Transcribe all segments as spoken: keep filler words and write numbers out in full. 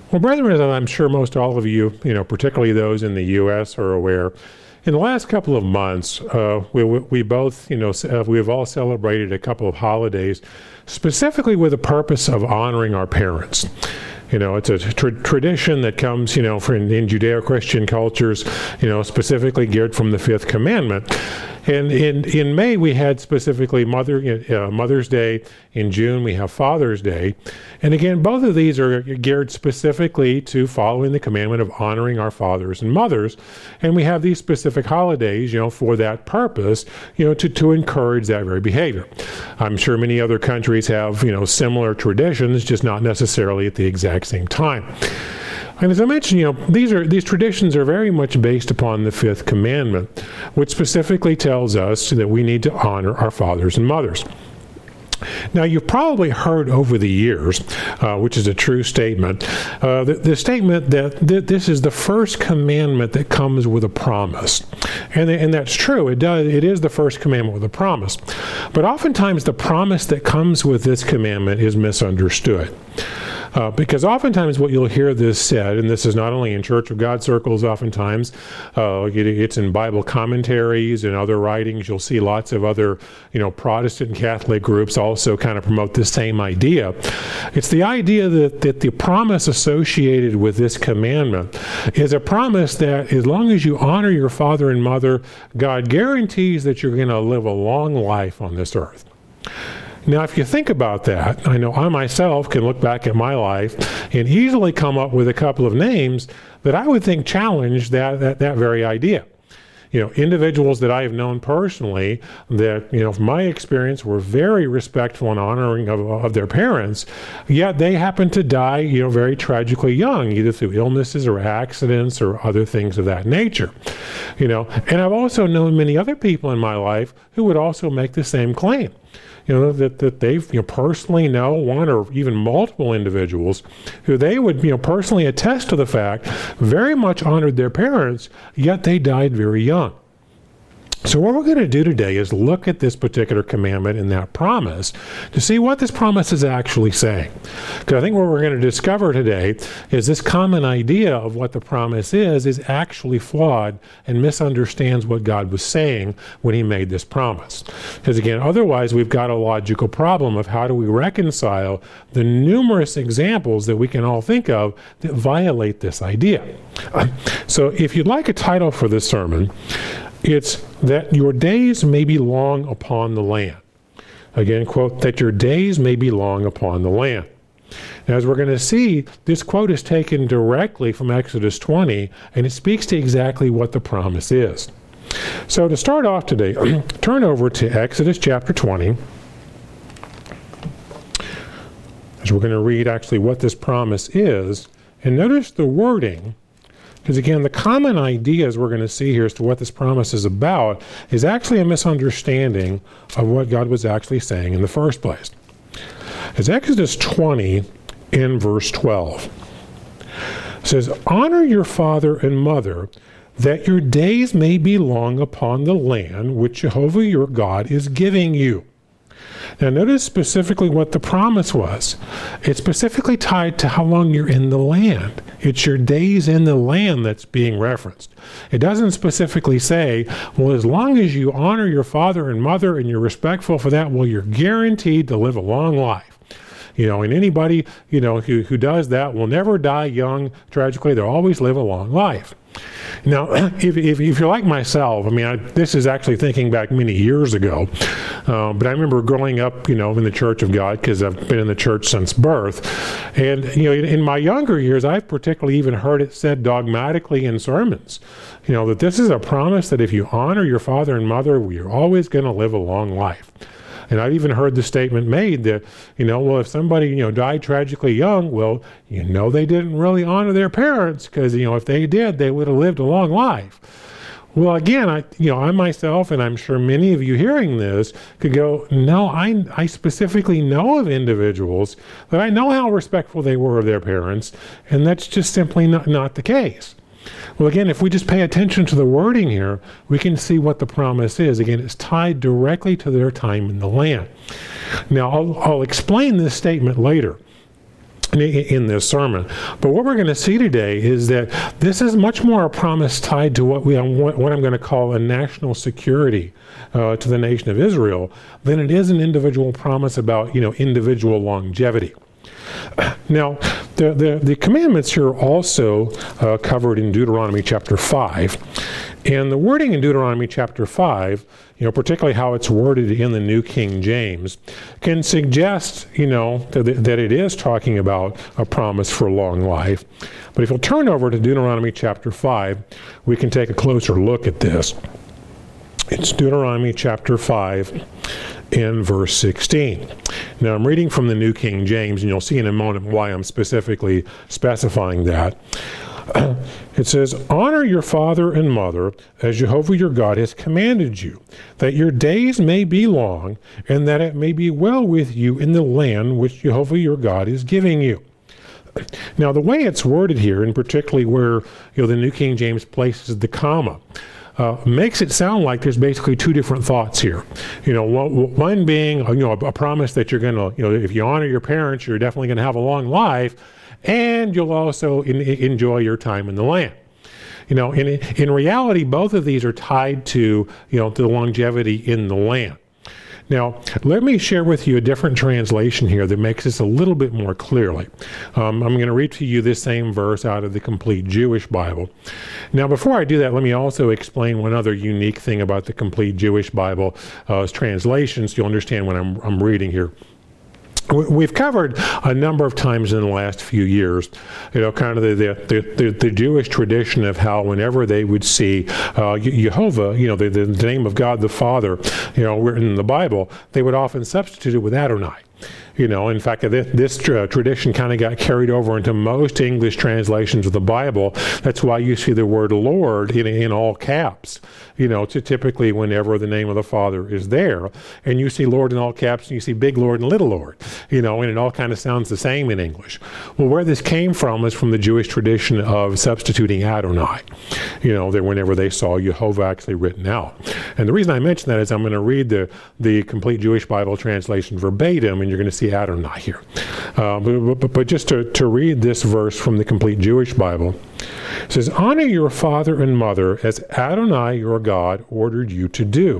Well, brethren, as I'm sure most all of you, you know, particularly those in the U S are aware, in the last couple of months, uh, we, we both, you know, uh, we've all celebrated a couple of holidays, specifically with the purpose of honoring our parents. You know, it's a tra- tradition that comes, you know, from in Judeo-Christian cultures, you know, specifically geared from the Fifth Commandment. And in, in May, we had specifically Mother, uh, Mother's Day. In June, we have Father's Day. And again, both of these are geared specifically to following the commandment of honoring our fathers and mothers. And we have these specific holidays, you know, for that purpose, you know, to, to encourage that very behavior. I'm sure many other countries have, you know, similar traditions, just not necessarily at the exact same time. And as I mentioned, you know, these are these traditions are very much based upon the Fifth Commandment, which specifically tells us that we need to honor our fathers and mothers. Now, you've probably heard over the years, uh, which is a true statement, uh, the, the statement that th- this is the first commandment that comes with a promise. And, and that's true. It does. It is the first commandment with a promise. But oftentimes the promise that comes with this commandment is misunderstood. Uh, because oftentimes what you'll hear this said, and this is not only in Church of God circles oftentimes, uh, it, it's in Bible commentaries and other writings. You'll see lots of other, you know, Protestant and Catholic groups also kind of promote the same idea. It's the idea that, that the promise associated with this commandment is a promise that as long as you honor your father and mother, God guarantees that you're going to live a long life on this earth. Now, if you think about that, I know I myself can look back at my life and easily come up with a couple of names that I would think challenge that, that, that very idea. You know, individuals that I have known personally that, you know, from my experience were very respectful and honoring of, of their parents, yet they happen to die, you know, very tragically young, either through illnesses or accidents or other things of that nature. You know, and I've also known many other people in my life who would also make the same claim. You know, that, that they you know, personally know one or even multiple individuals who they would you know personally attest to the fact very much honored their parents, yet they died very young. So what we're going to do today is look at this particular commandment and that promise to see what this promise is actually saying. Because I think what we're going to discover today is this common idea of what the promise is is actually flawed and misunderstands what God was saying when he made this promise. Because again, otherwise we've got a logical problem of how do we reconcile the numerous examples that we can all think of that violate this idea. So if you'd like a title for this sermon, it's that your days may be long upon the land. Again, quote, that your days may be long upon the land. Now, as we're going to see, this quote is taken directly from Exodus twenty, and it speaks to exactly what the promise is. So to start off today, turn over to Exodus chapter twenty, as we're going to read actually what this promise is, and notice the wording. Because again, the common ideas we're going to see here as to what this promise is about is actually a misunderstanding of what God was actually saying in the first place. It's Exodus twenty in verse twelve. It says, honor your father and mother, that your days may be long upon the land which Jehovah your God is giving you. Now notice specifically what the promise was. It's specifically tied to how long you're in the land. It's your days in the land that's being referenced. It doesn't specifically say, well, as long as you honor your father and mother and you're respectful for that, well, you're guaranteed to live a long life. You know, and anybody, you know, who, who does that will never die young, tragically. They'll always live a long life. Now, if, if, if you're like myself, I mean, I, this is actually thinking back many years ago, uh, but I remember growing up, you know, in the Church of God, because I've been in the church since birth. And, you know, in, in my younger years, I've particularly even heard it said dogmatically in sermons, you know, that this is a promise that if you honor your father and mother, you're always going to live a long life. And I've even heard the statement made that, you know, well, if somebody, you know, died tragically young, well, you know, they didn't really honor their parents because, you know, if they did, they would have lived a long life. Well, again, I, you know, I myself, and I'm sure many of you hearing this, could go, no, I, I specifically know of individuals that I know how respectful they were of their parents, and that's just simply not, not the case. Well, again, if we just pay attention to the wording here, we can see what the promise is. Again, it's tied directly to their time in the land. Now, I'll, I'll explain this statement later. in, in this sermon. But what we're going to see today is that this is much more a promise tied to what we what, what I'm going to call a national security uh, to the nation of Israel than it is an individual promise about, you know, individual longevity. Now, the, the, the commandments here are also uh, covered in Deuteronomy chapter five. And the wording in Deuteronomy chapter five, you know, particularly how it's worded in the New King James, can suggest, you know, that, that it is talking about a promise for long life. But if you'll turn over to Deuteronomy chapter five, we can take a closer look at this. It's Deuteronomy chapter five in verse sixteen. Now, I'm reading from the New King James, and you'll see in a moment why I'm specifically specifying that. It says, "Honor your father and mother as Jehovah your God has commanded you, that your days may be long, and that it may be well with you in the land which Jehovah your God is giving you." Now, the way it's worded here, and particularly where, you know, the New King James places the comma, Uh, makes it sound like there's basically two different thoughts here. You know, one, one being, you know, a, a promise that you're going to, you know, if you honor your parents, you're definitely going to have a long life, and you'll also in, enjoy your time in the land. You know, in in reality, both of these are tied to, you know, to the longevity in the land. Now, let me share with you a different translation here that makes this a little bit more clearly. Um, I'm going to read to you this same verse out of the Complete Jewish Bible. Now, before I do that, let me also explain one other unique thing about the Complete Jewish Bible uh, translations, so you'll understand what I'm, I'm reading here. We've covered a number of times in the last few years, you know, kind of the the, the, the Jewish tradition of how whenever they would see uh, Jehovah, you know, the, the name of God the Father, you know, written in the Bible, they would often substitute it with Adonai. You know, in fact, this, this tra- tradition kind of got carried over into most English translations of the Bible. That's why you see the word Lord in, in all caps, you know, to typically whenever the name of the Father is there. And you see Lord in all caps, and you see big Lord and little Lord, you know, and it all kind of sounds the same in English. Well, where this came from is from the Jewish tradition of substituting Adonai, you know, that whenever they saw Jehovah actually written out. And the reason I mention that is I'm going to read the, the Complete Jewish Bible translation verbatim, and you're going to see Adonai here. Uh, but, but, but just to, to read this verse from the Complete Jewish Bible, it says, "Honor your father and mother as Adonai your God ordered you to do,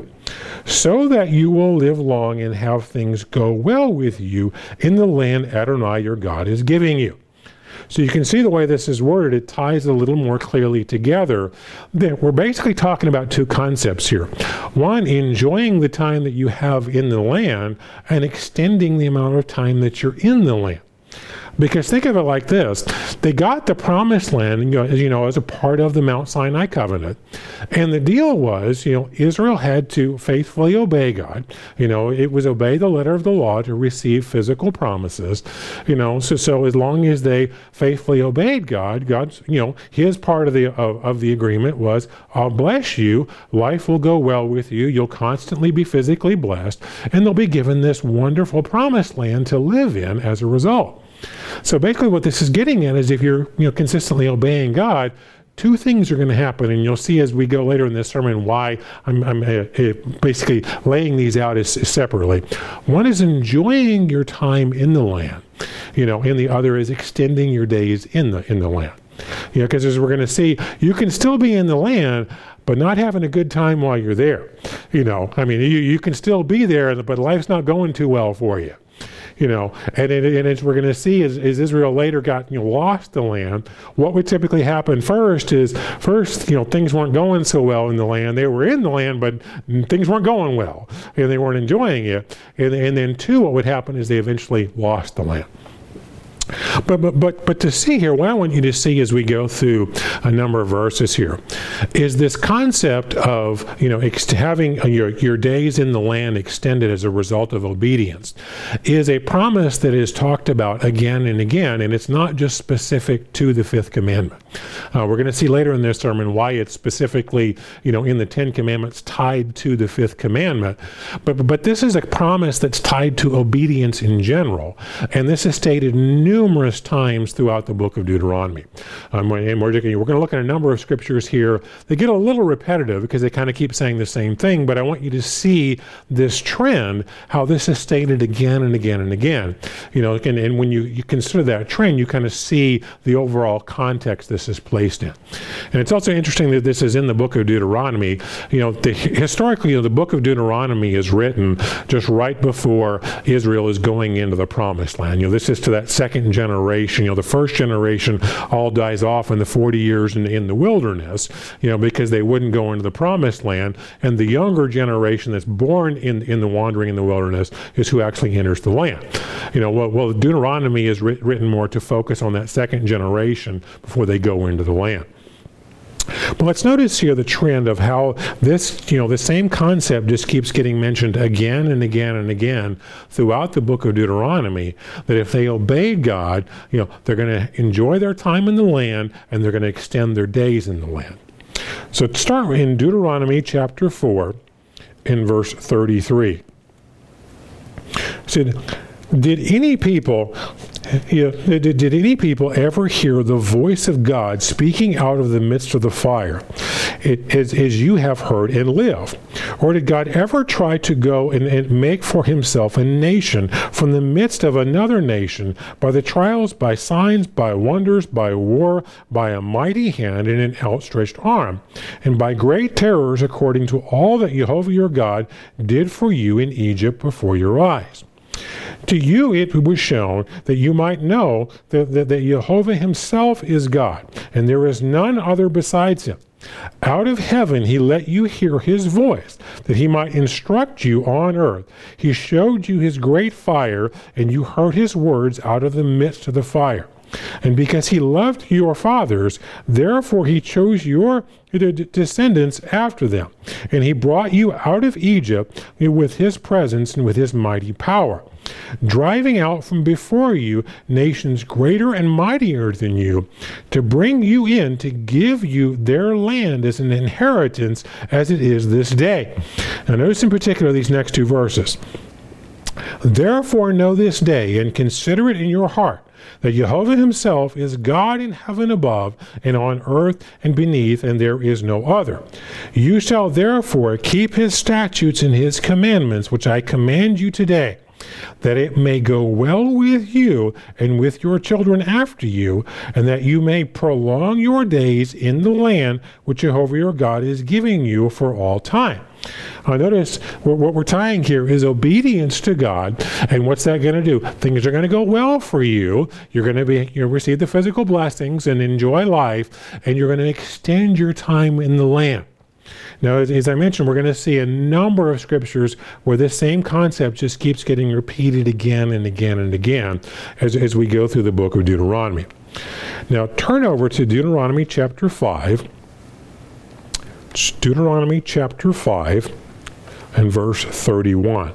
so that you will live long and have things go well with you in the land Adonai your God is giving you." So you can see the way this is worded, it ties a little more clearly together. That we're basically talking about two concepts here. One, enjoying the time that you have in the land and extending the amount of time that you're in the land. Because think of it like this. They got the promised land, you know, as you know, as a part of the Mount Sinai covenant. And the deal was, you know, Israel had to faithfully obey God. You know, it was obey the letter of the law to receive physical promises. You know, so so as long as they faithfully obeyed God, God's, you know, his part of the of, of the agreement was, I'll bless you, life will go well with you, you'll constantly be physically blessed, and they'll be given this wonderful promised land to live in as a result. So basically what this is getting at is if you're, you know, consistently obeying God, two things are going to happen, and you'll see as we go later in this sermon why I'm, I'm uh, uh, basically laying these out as, as separately. One is enjoying your time in the land, you know, and the other is extending your days in the in the land. You know, because as we're going to see, you can still be in the land, but not having a good time while you're there. You know, I mean, you, you can still be there, but life's not going too well for you. You know, and, it, and as we're going to see, as, as Israel later got, you know, lost the land, what would typically happen first is, first, you know, things weren't going so well in the land. They were in the land, but things weren't going well, and they weren't enjoying it. And, and then two, what would happen is they eventually lost the land. But, but but but to see here, what I want you to see as we go through a number of verses here is this concept of, you know, ex- having your, your days in the land extended as a result of obedience is a promise that is talked about again and again, and it's not just specific to the fifth commandment. Uh, we're going to see later in this sermon why it's specifically, you know, in the Ten Commandments tied to the fifth commandment. But, but this is a promise that's tied to obedience in general, and this is stated numerous numerous times throughout the book of Deuteronomy. Um, and we're, we're going to look at a number of scriptures here. They get a little repetitive because they kind of keep saying the same thing, but I want you to see this trend, how this is stated again and again and again. You know, and, and when you, you consider that trend, you kind of see the overall context this is placed in. And it's also interesting that this is in the book of Deuteronomy. You know, the, historically, you know, the book of Deuteronomy is written just right before Israel is going into the promised land. You know, this is to that second generation. You know, the first generation all dies off in the forty years in, in the wilderness, you know, because they wouldn't go into the promised land. And the younger generation that's born in, in the wandering in the wilderness is who actually enters the land. You know, well, well Deuteronomy is writ- written more to focus on that second generation before they go into the land. But let's notice here the trend of how this, you know, the same concept just keeps getting mentioned again and again and again throughout the book of Deuteronomy, that if they obey God, you know, they're going to enjoy their time in the land and they're going to extend their days in the land. So to start in Deuteronomy chapter four, in verse thirty-three. It said, did any people, you know, did, did any people ever hear the voice of God speaking out of the midst of the fire, it, as, as you have heard and live? Or did God ever try to go and, and make for himself a nation from the midst of another nation by the trials, by signs, by wonders, by war, by a mighty hand and an outstretched arm, and by great terrors according to all that Jehovah your God did for you in Egypt before your eyes? To you it was shown that you might know that, that, that Jehovah himself is God, and there is none other besides him. Out of heaven he let you hear his voice, that he might instruct you on earth. He showed you his great fire, and you heard his words out of the midst of the fire. And because he loved your fathers, therefore he chose your descendants after them. And he brought you out of Egypt with his presence and with his mighty power, driving out from before you nations greater and mightier than you, to bring you in to give you their land as an inheritance as it is this day. Now notice in particular these next two verses. Therefore know this day and consider it in your heart, that Jehovah himself is God in heaven above and on earth and beneath, and there is no other. You shall therefore keep his statutes and his commandments, which I command you today, that it may go well with you and with your children after you, and that you may prolong your days in the land which Jehovah your God is giving you for all time. Now notice what we're tying here is obedience to God, and what's that going to do? Things are going to go well for you. You're going to be, you'll receive the physical blessings and enjoy life, and you're going to extend your time in the land. Now, as, as I mentioned, we're going to see a number of scriptures where this same concept just keeps getting repeated again and again and again as, as we go through the book of Deuteronomy. Now, turn over to Deuteronomy chapter five. Deuteronomy chapter five and verse thirty-one.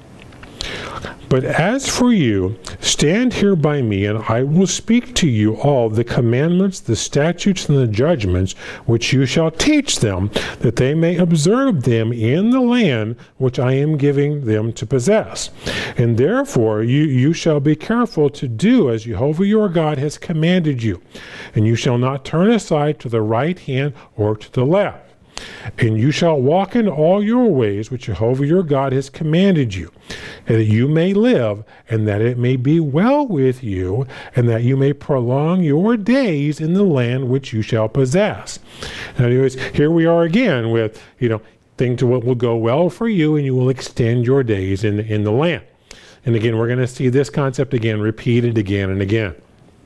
But as for you, stand here by me, and I will speak to you all the commandments, the statutes, and the judgments, which you shall teach them, that they may observe them in the land which I am giving them to possess. And therefore you, you shall be careful to do as Jehovah your God has commanded you. And you shall not turn aside to the right hand or to the left. And you shall walk in all your ways which Jehovah your God has commanded you, and that you may live, and that it may be well with you, and that you may prolong your days in the land which you shall possess. Now, anyways, here we are again with, you know, things will, will go well for you, and you will extend your days in, in the land. And again, we're going to see this concept again repeated again and again.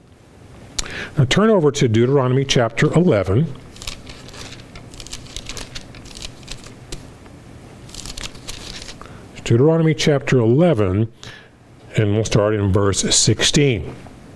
Now turn over to Deuteronomy chapter eleven. Deuteronomy chapter eleven, and we'll start in verse sixteen.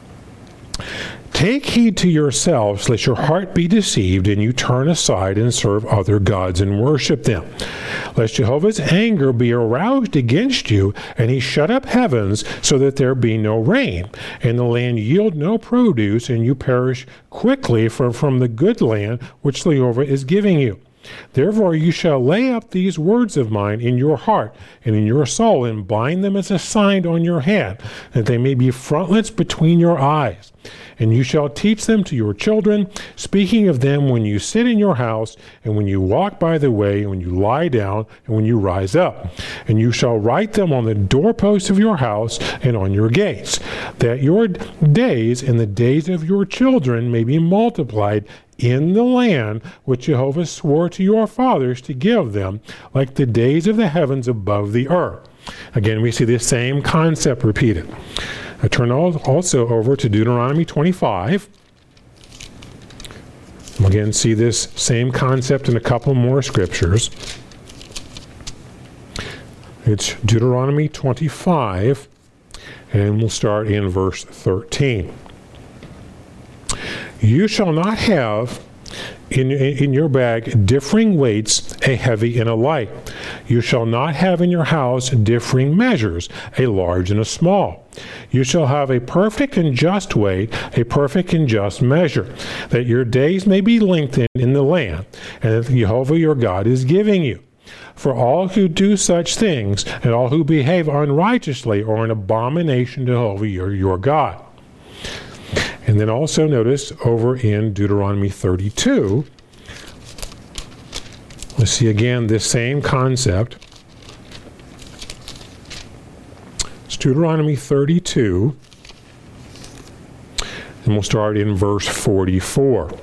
Take heed to yourselves, lest your heart be deceived, and you turn aside and serve other gods and worship them. Lest Jehovah's anger be aroused against you, and he shut up heavens, so that there be no rain, and the land yield no produce, and you perish quickly from, from the good land which Jehovah is giving you. Therefore you shall lay up these words of mine in your heart and in your soul, and bind them as a sign on your hand, that they may be frontlets between your eyes. And you shall teach them to your children, speaking of them when you sit in your house, and when you walk by the way, and when you lie down, and when you rise up. And you shall write them on the doorposts of your house and on your gates, that your days and the days of your children may be multiplied in the land which Jehovah swore to your fathers to give them, like the days of the heavens above the earth. Again, we see this same concept repeated. I turn also over to Deuteronomy twenty-five. We'll again see this same concept in a couple more scriptures. It's Deuteronomy twenty-five, and we'll start in verse thirteen. You shall not have in, in your bag differing weights, a heavy and a light. You shall not have in your house differing measures, a large and a small. You shall have a perfect and just weight, a perfect and just measure, that your days may be lengthened in the land, and that Jehovah your God is giving you. For all who do such things, and all who behave unrighteously, are an abomination to Jehovah your, your God. And then also notice over in Deuteronomy thirty-two, let's see again this same concept. It's Deuteronomy thirty-two, and we'll start in verse forty-four.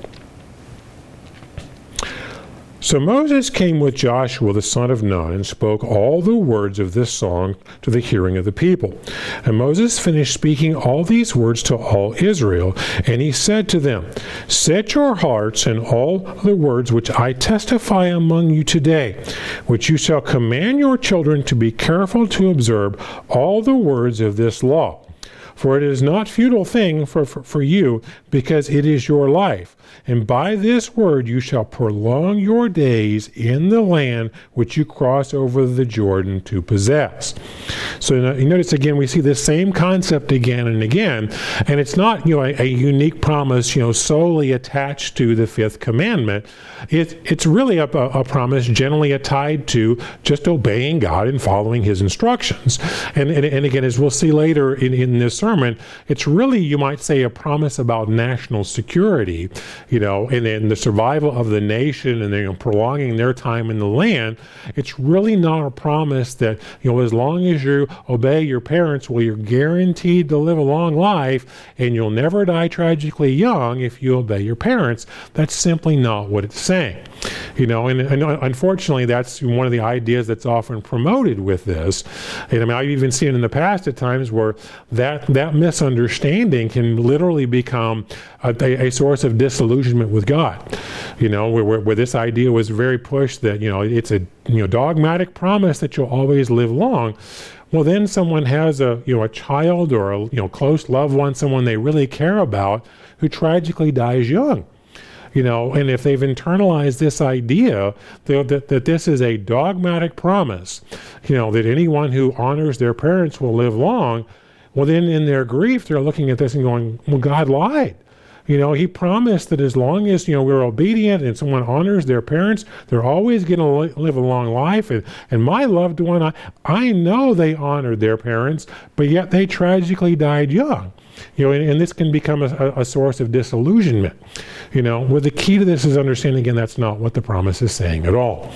So Moses came with Joshua the son of Nun, and spoke all the words of this song to the hearing of the people. And Moses finished speaking all these words to all Israel, and he said to them, Set your hearts in all the words which I testify among you today, which you shall command your children to be careful to observe all the words of this law. For it is not futile thing for, for, for you, because it is your life. And by this word you shall prolong your days in the land which you cross over the Jordan to possess. So you notice again, we see this same concept again and again, and it's not, you know, a, a unique promise, you know, solely attached to the fifth commandment. It, it's really a, a promise generally tied to just obeying God and following His instructions. And, and, and again, as we'll see later in, in this sermon, it's really, you might say, a promise about national security, you know, and then the survival of the nation, and, you know, prolonging their time in the land. It's really not a promise that, you know, as long as you obey your parents, well, you're guaranteed to live a long life, and you'll never die tragically young if you obey your parents. That's simply not what it's saying. You know, and, and unfortunately, that's one of the ideas that's often promoted with this. And I mean, I've even seen in the past at times where that that misunderstanding can literally become a, a source of disillusionment with God. You know, where, where where this idea was very pushed that, you know, it's a you know dogmatic promise that you'll always live long. Well, then someone has a you know a child or a you know close loved one, someone they really care about, who tragically dies young. You know, and if they've internalized this idea that, that this is a dogmatic promise, you know, that anyone who honors their parents will live long, well, then in their grief, they're looking at this and going, well, God lied. You know, He promised that as long as, you know, we're obedient and someone honors their parents, they're always going to li- live a long life. And, and my loved one, I, I know they honored their parents, but yet they tragically died young. You know, and, and this can become a, a source of disillusionment. You know, well, the key to this is understanding, again, that's not what the promise is saying at all.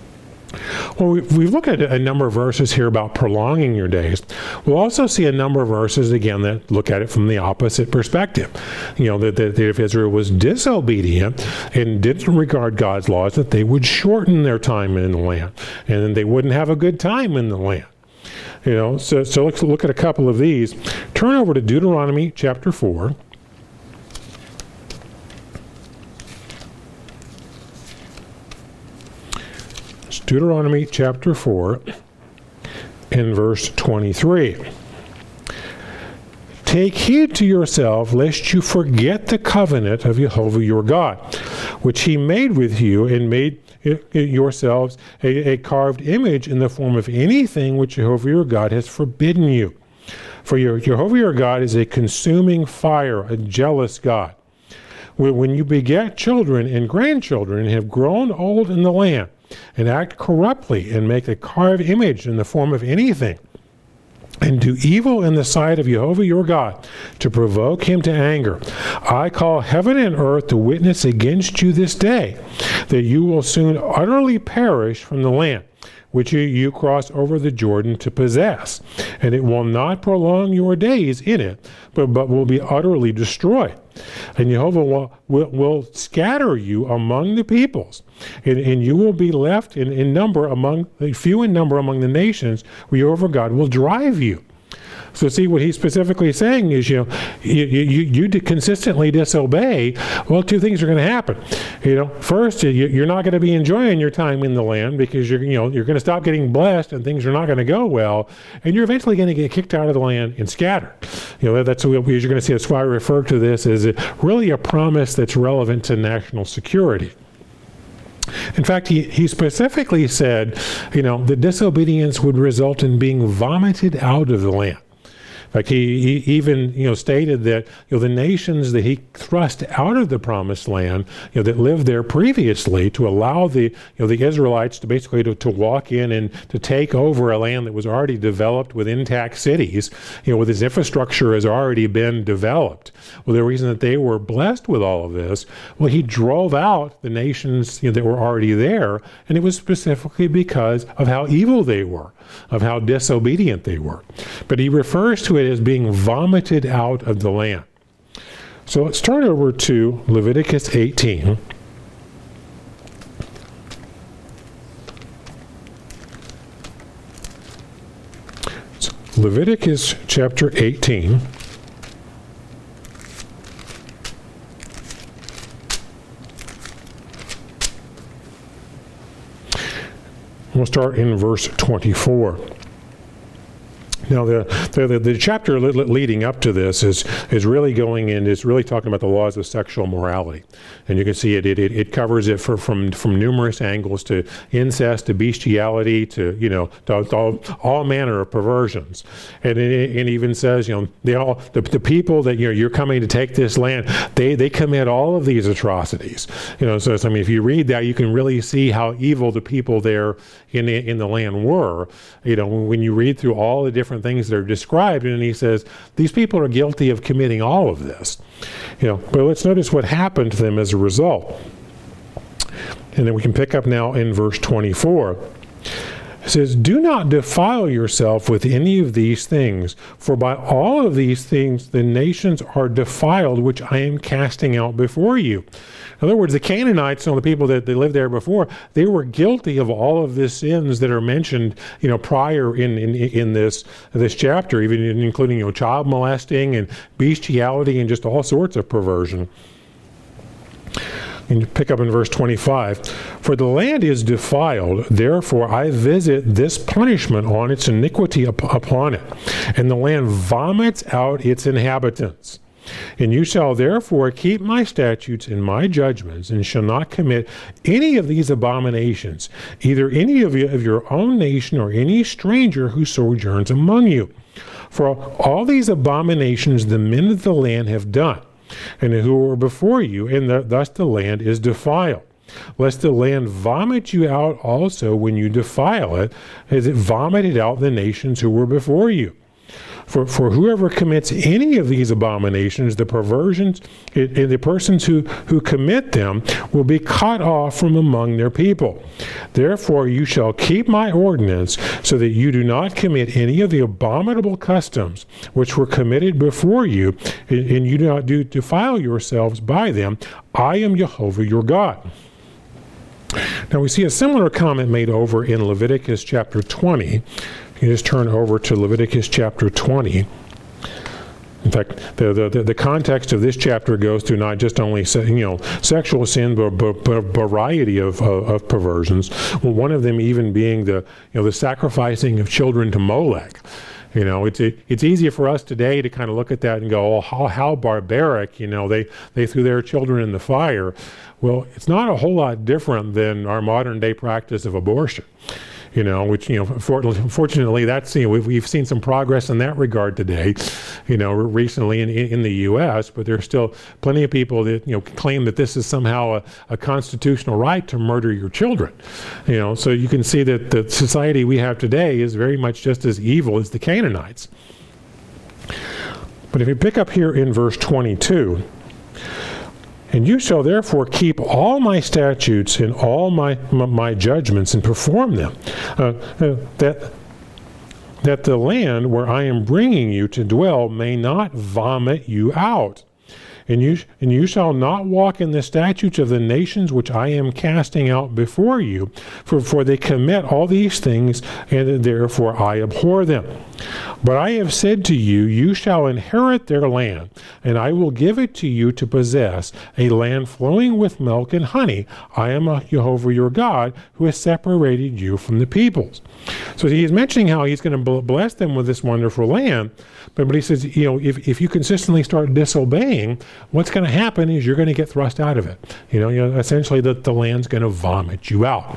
Well, we, we look at a number of verses here about prolonging your days. We'll also see a number of verses, again, that look at it from the opposite perspective. You know, that, that if Israel was disobedient and didn't regard God's laws, that they would shorten their time in the land, and then they wouldn't have a good time in the land. You know, so, so let's look at a couple of these. Turn over to Deuteronomy chapter four. It's Deuteronomy chapter four and verse twenty-three. Take heed to yourself, lest you forget the covenant of Jehovah your God, which He made with you, and made yourselves a, a carved image in the form of anything which Jehovah your God has forbidden you. For your Jehovah your God is a consuming fire, a jealous God. When you beget children and grandchildren and have grown old in the land, and act corruptly, and make a carved image in the form of anything, and do evil in the sight of Jehovah your God, to provoke him to anger, I call heaven and earth to witness against you this day, that you will soon utterly perish from the land which you, you cross over the Jordan to possess, and it will not prolong your days in it, but, but will be utterly destroyed. And Jehovah will, will, will scatter you among the peoples, and, and you will be left in, in number among, few in number among the nations, where Jehovah God will drive you. So see, what he's specifically saying is, you know, you, you, you consistently disobey, well, two things are going to happen. You know, first, you, you're not going to be enjoying your time in the land, because you're, you know, you're going to stop getting blessed and things are not going to go well, and you're eventually going to get kicked out of the land and scattered. You know, that's what you're going to see. That's why I refer to this as really a promise that's relevant to national security. In fact, he, he specifically said, you know, the disobedience would result in being vomited out of the land. Like he, he even, you know, stated that, you know, the nations that he thrust out of the promised land, you know, that lived there previously, to allow the, you know, the Israelites to basically to, to walk in and to take over a land that was already developed with intact cities, you know, with its infrastructure has already been developed. Well, the reason that they were blessed with all of this, well, he drove out the nations, you know, that were already there, and it was specifically because of how evil they were, of how disobedient they were. But he refers to it as being vomited out of the land. So let's turn over to Leviticus eighteen. So Leviticus chapter eighteen. We'll start in verse twenty-four. Now, the, the, the chapter leading up to this is, is really going in, is really talking about the laws of sexual morality. And you can see it, it, it covers it for, from, from numerous angles, to incest, to bestiality, to, you know, to, to all, all manner of perversions. And it, it even says, you know, they all, the, the people that, you know, you're coming to take this land, they, they commit all of these atrocities. You know, so, so I mean, if you read that, you can really see how evil the people there in the, in the land were. You know, when you read through all the different things that are described, and he says these people are guilty of committing all of this. You know, but let's notice what happened to them as a result. And then we can pick up now in verse twenty-four. It says, "Do not defile yourself with any of these things, for by all of these things the nations are defiled, which I am casting out before you." In other words, the Canaanites, and the people that they lived there before, they were guilty of all of the sins that are mentioned, you know, prior in in, in this this chapter, even including, you know, child molesting and bestiality and just all sorts of perversion. And you pick up in verse twenty-five. "For the land is defiled, therefore I visit this punishment on its iniquity up, upon it, and the land vomits out its inhabitants. And you shall therefore keep my statutes and my judgments, and shall not commit any of these abominations, either any of, you, of your own nation or any stranger who sojourns among you. For all these abominations the men of the land have done, and who are before you, and the, thus the land is defiled. Lest the land vomit you out also when you defile it, as it vomited out the nations who were before you. For, for whoever commits any of these abominations, the perversions, it, it, the persons who, who commit them will be cut off from among their people. Therefore you shall keep my ordinance, so that you do not commit any of the abominable customs which were committed before you, and, and you do not do defile yourselves by them. I am Jehovah your God." Now we see a similar comment made over in Leviticus chapter twenty. You just turn over to Leviticus chapter twenty. In fact, the, the, the context of this chapter goes through not just only, you know, sexual sin, but, but, but a variety of, of, of perversions. Well, one of them even being the, you know, the sacrificing of children to Molech. You know, it's it, it's easier for us today to kind of look at that and go, oh, how, how barbaric, you know, they, they threw their children in the fire. Well, it's not a whole lot different than our modern day practice of abortion. you know, which, you know, for, fortunately, that's, you know, we've, we've seen some progress in that regard today, you know, recently in, in the U S, but there's still plenty of people that, you know, claim that this is somehow a, a constitutional right to murder your children, you know, so you can see that the society we have today is very much just as evil as the Canaanites. But if you pick up here in verse twenty-two, and you shall therefore keep all my statutes and all my my, my judgments and perform them, uh, uh, that that the land where I am bringing you to dwell may not vomit you out. And you, and you shall not walk in the statutes of the nations which I am casting out before you, for, for they commit all these things, and therefore I abhor them. But I have said to you, you shall inherit their land, and I will give it to you to possess, a land flowing with milk and honey. I am a Jehovah your God, who has separated you from the peoples. So he's mentioning how he's going to bless them with this wonderful land. But, but he says, you know, if, if you consistently start disobeying, what's going to happen is you're going to get thrust out of it. You know, you know essentially the, the land's going to vomit you out.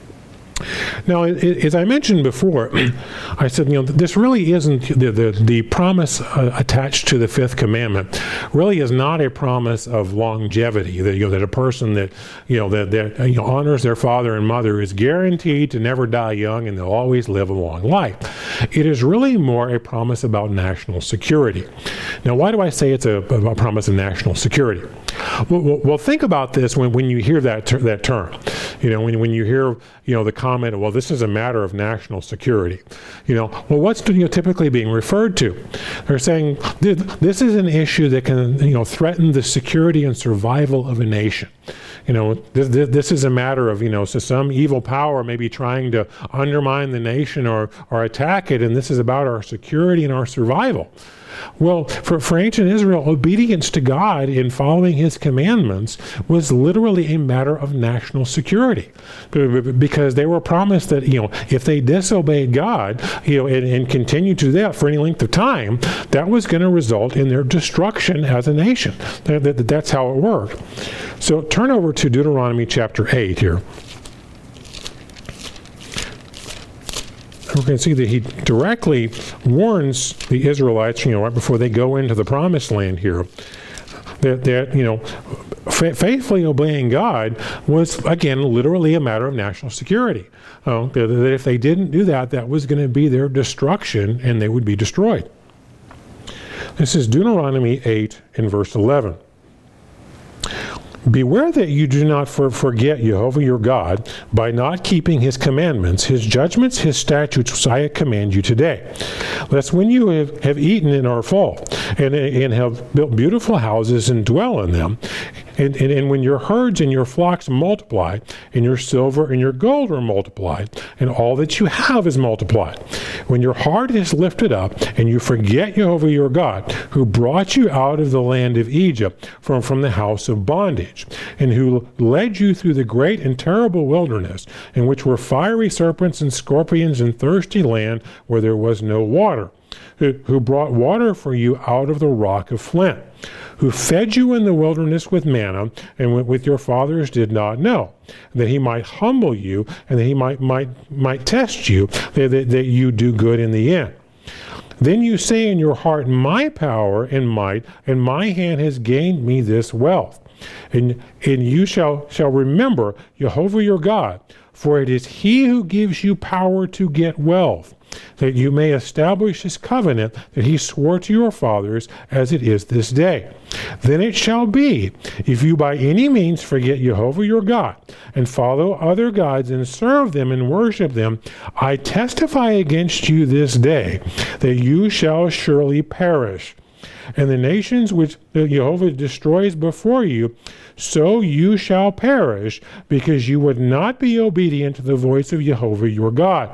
Now, as I mentioned before, I said, you know, this really isn't the the, the promise uh, attached to the fifth commandment. Really, is not a promise of longevity. That you know that a person that you know that, that you know, honors their father and mother is guaranteed to never die young, and they'll always live a long life. It is really more a promise about national security. Now, why do I say it's a, a promise of national security? Well, well, well, think about this when, when you hear that ter- that term. You know, when when you hear you know the comment, well, this is a matter of national security. You know, well, what's you know, typically being referred to? They're saying this is an issue that can you know threaten the security and survival of a nation. You know, this, this is a matter of, you know, so some evil power may be trying to undermine the nation or, or attack it, and this is about our security and our survival. Well, for, for ancient Israel, obedience to God in following his commandments was literally a matter of national security, because they were promised that, you know, if they disobeyed God, you know, and, and continued to do that for any length of time, that was going to result in their destruction as a nation. That, that, that's how it worked. So turn over to Deuteronomy chapter eight here. We can see that he directly warns the Israelites, you know, right before they go into the promised land here, that, that you know, fa- faithfully obeying God was, again, literally a matter of national security. Uh, that, that if they didn't do that, that was going to be their destruction, and they would be destroyed. This is Deuteronomy eight in verse eleven. Beware that you do not for forget Jehovah your God by not keeping his commandments, his judgments, his statutes, which I command you today. Lest when you have, have eaten and are full, and, and have built beautiful houses and dwell in them, and, and, and when your herds and your flocks multiply, and your silver and your gold are multiplied, and all that you have is multiplied, when your heart is lifted up, and you forget Jehovah your God, who brought you out of the land of Egypt from, from the house of bondage, and who led you through the great and terrible wilderness, in which were fiery serpents and scorpions and thirsty land where there was no water, who, who brought water for you out of the rock of flint, who fed you in the wilderness with manna, and with your fathers did not know, that he might humble you, and that he might might might test you, that, that, that you do good in the end. Then you say in your heart, my power and might, and my hand has gained me this wealth. And, and you shall, shall remember Jehovah your God, for it is he who gives you power to get wealth, that you may establish his covenant that he swore to your fathers as it is this day. Then it shall be, if you by any means forget Jehovah your God, and follow other gods and serve them and worship them, I testify against you this day that you shall surely perish. And the nations which Jehovah destroys before you, so you shall perish, because you would not be obedient to the voice of Jehovah your God.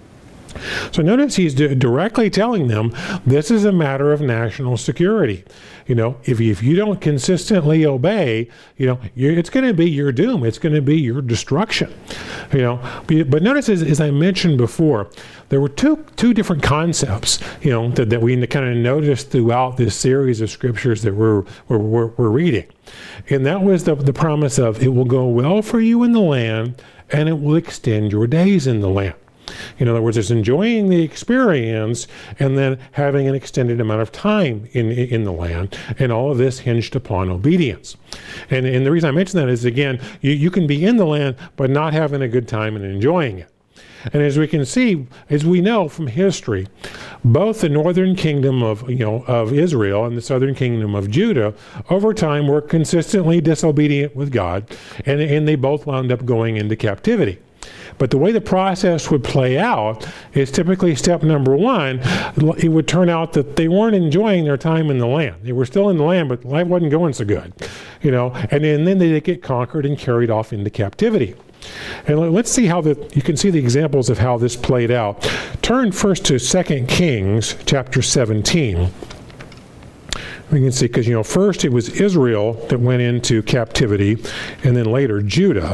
So notice he's d- directly telling them this is a matter of national security. You know, if you, if you don't consistently obey, you know, you're, it's going to be your doom. It's going to be your destruction. You know, but, but notice as, as I mentioned before, there were two two different concepts, you know, that, that we kind of noticed throughout this series of scriptures that we're we're, we're, we're reading, and that was the the promise of it will go well for you in the land, and it will extend your days in the land. In other words, it's enjoying the experience and then having an extended amount of time in, in the land. And all of this hinged upon obedience. And, and the reason I mention that is, again, you, you can be in the land but not having a good time and enjoying it. And as we can see, as we know from history, both the northern kingdom of, you know, of Israel and the southern kingdom of Judah, over time were consistently disobedient with God, and, and they both wound up going into captivity. But the way the process would play out is typically step number one, it would turn out that they weren't enjoying their time in the land. They were still in the land, but life wasn't going so good, you know, and, and then they get conquered and carried off into captivity. And let's see how the, you can see the examples of how this played out. Turn first to Second Kings chapter seventeen. We can see, because, you know, first it was Israel that went into captivity, and then later Judah.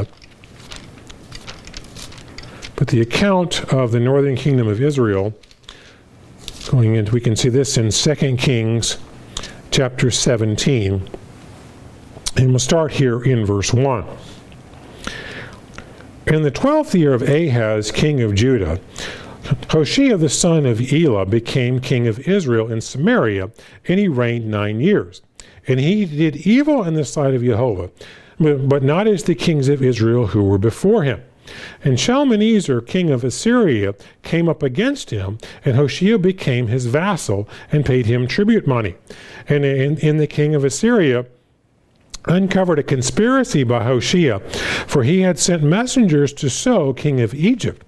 But the account of the northern kingdom of Israel, going into, we can see this in Second Kings chapter seventeen. And we'll start here in verse one. In the twelfth year of Ahaz, king of Judah, Hoshea the son of Elah became king of Israel in Samaria, and he reigned nine years. And he did evil in the sight of Jehovah, but not as the kings of Israel who were before him. And Shalmaneser, king of Assyria, came up against him, and Hoshea became his vassal and paid him tribute money. And in, in the king of Assyria uncovered a conspiracy by Hoshea, for he had sent messengers to So, king of Egypt,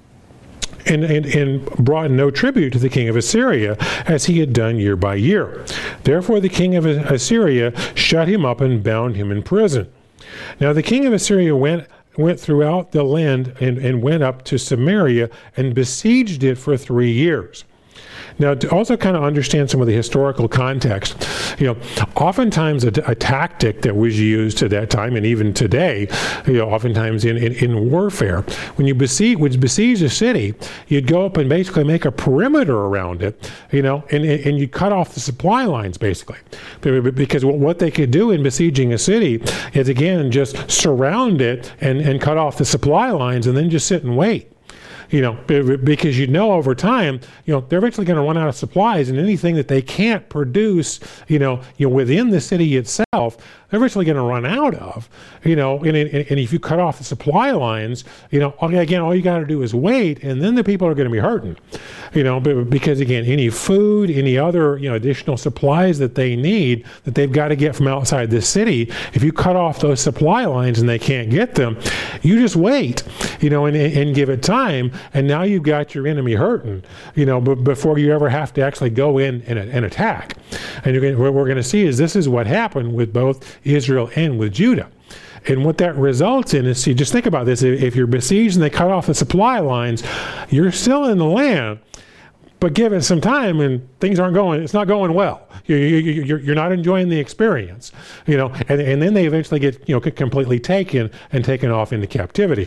and, and, and brought no tribute to the king of Assyria, as he had done year by year. Therefore the king of Assyria shut him up and bound him in prison. Now the king of Assyria went went throughout the land and, and went up to Samaria and besieged it for three years. Now, to also kind of understand some of the historical context, you know, oftentimes a, a tactic that was used at that time, and even today, you know, oftentimes in, in, in warfare, when you besiege, would besiege a city, you'd go up and basically make a perimeter around it, you know, and, and you cut off the supply lines, basically. Because what they could do in besieging a city is, again, just surround it and, and cut off the supply lines and then just sit and wait. You know, because you know over time, you know, they're eventually going to run out of supplies, and anything that they can't produce, you know, you know, within the city itself, they're eventually going to run out of, you know, and, and, and if you cut off the supply lines, you know, again, all you got to do is wait, and then the people are going to be hurting, you know, because again, any food, any other, you know, additional supplies that they need that they've got to get from outside the city, if you cut off those supply lines and they can't get them, you just wait, you know, and, and give it time. And now you've got your enemy hurting, you know, b- before you ever have to actually go in and, and attack. And you're gonna, what we're going to see is this is what happened with both Israel and with Judah. And what that results in is, see, just think about this. If you're besieged and they cut off the supply lines, you're still in the land, but give it some time and things aren't going, it's not going well. You're, you're, you're not enjoying the experience, you know, and, and then they eventually get, you know, completely taken and taken off into captivity.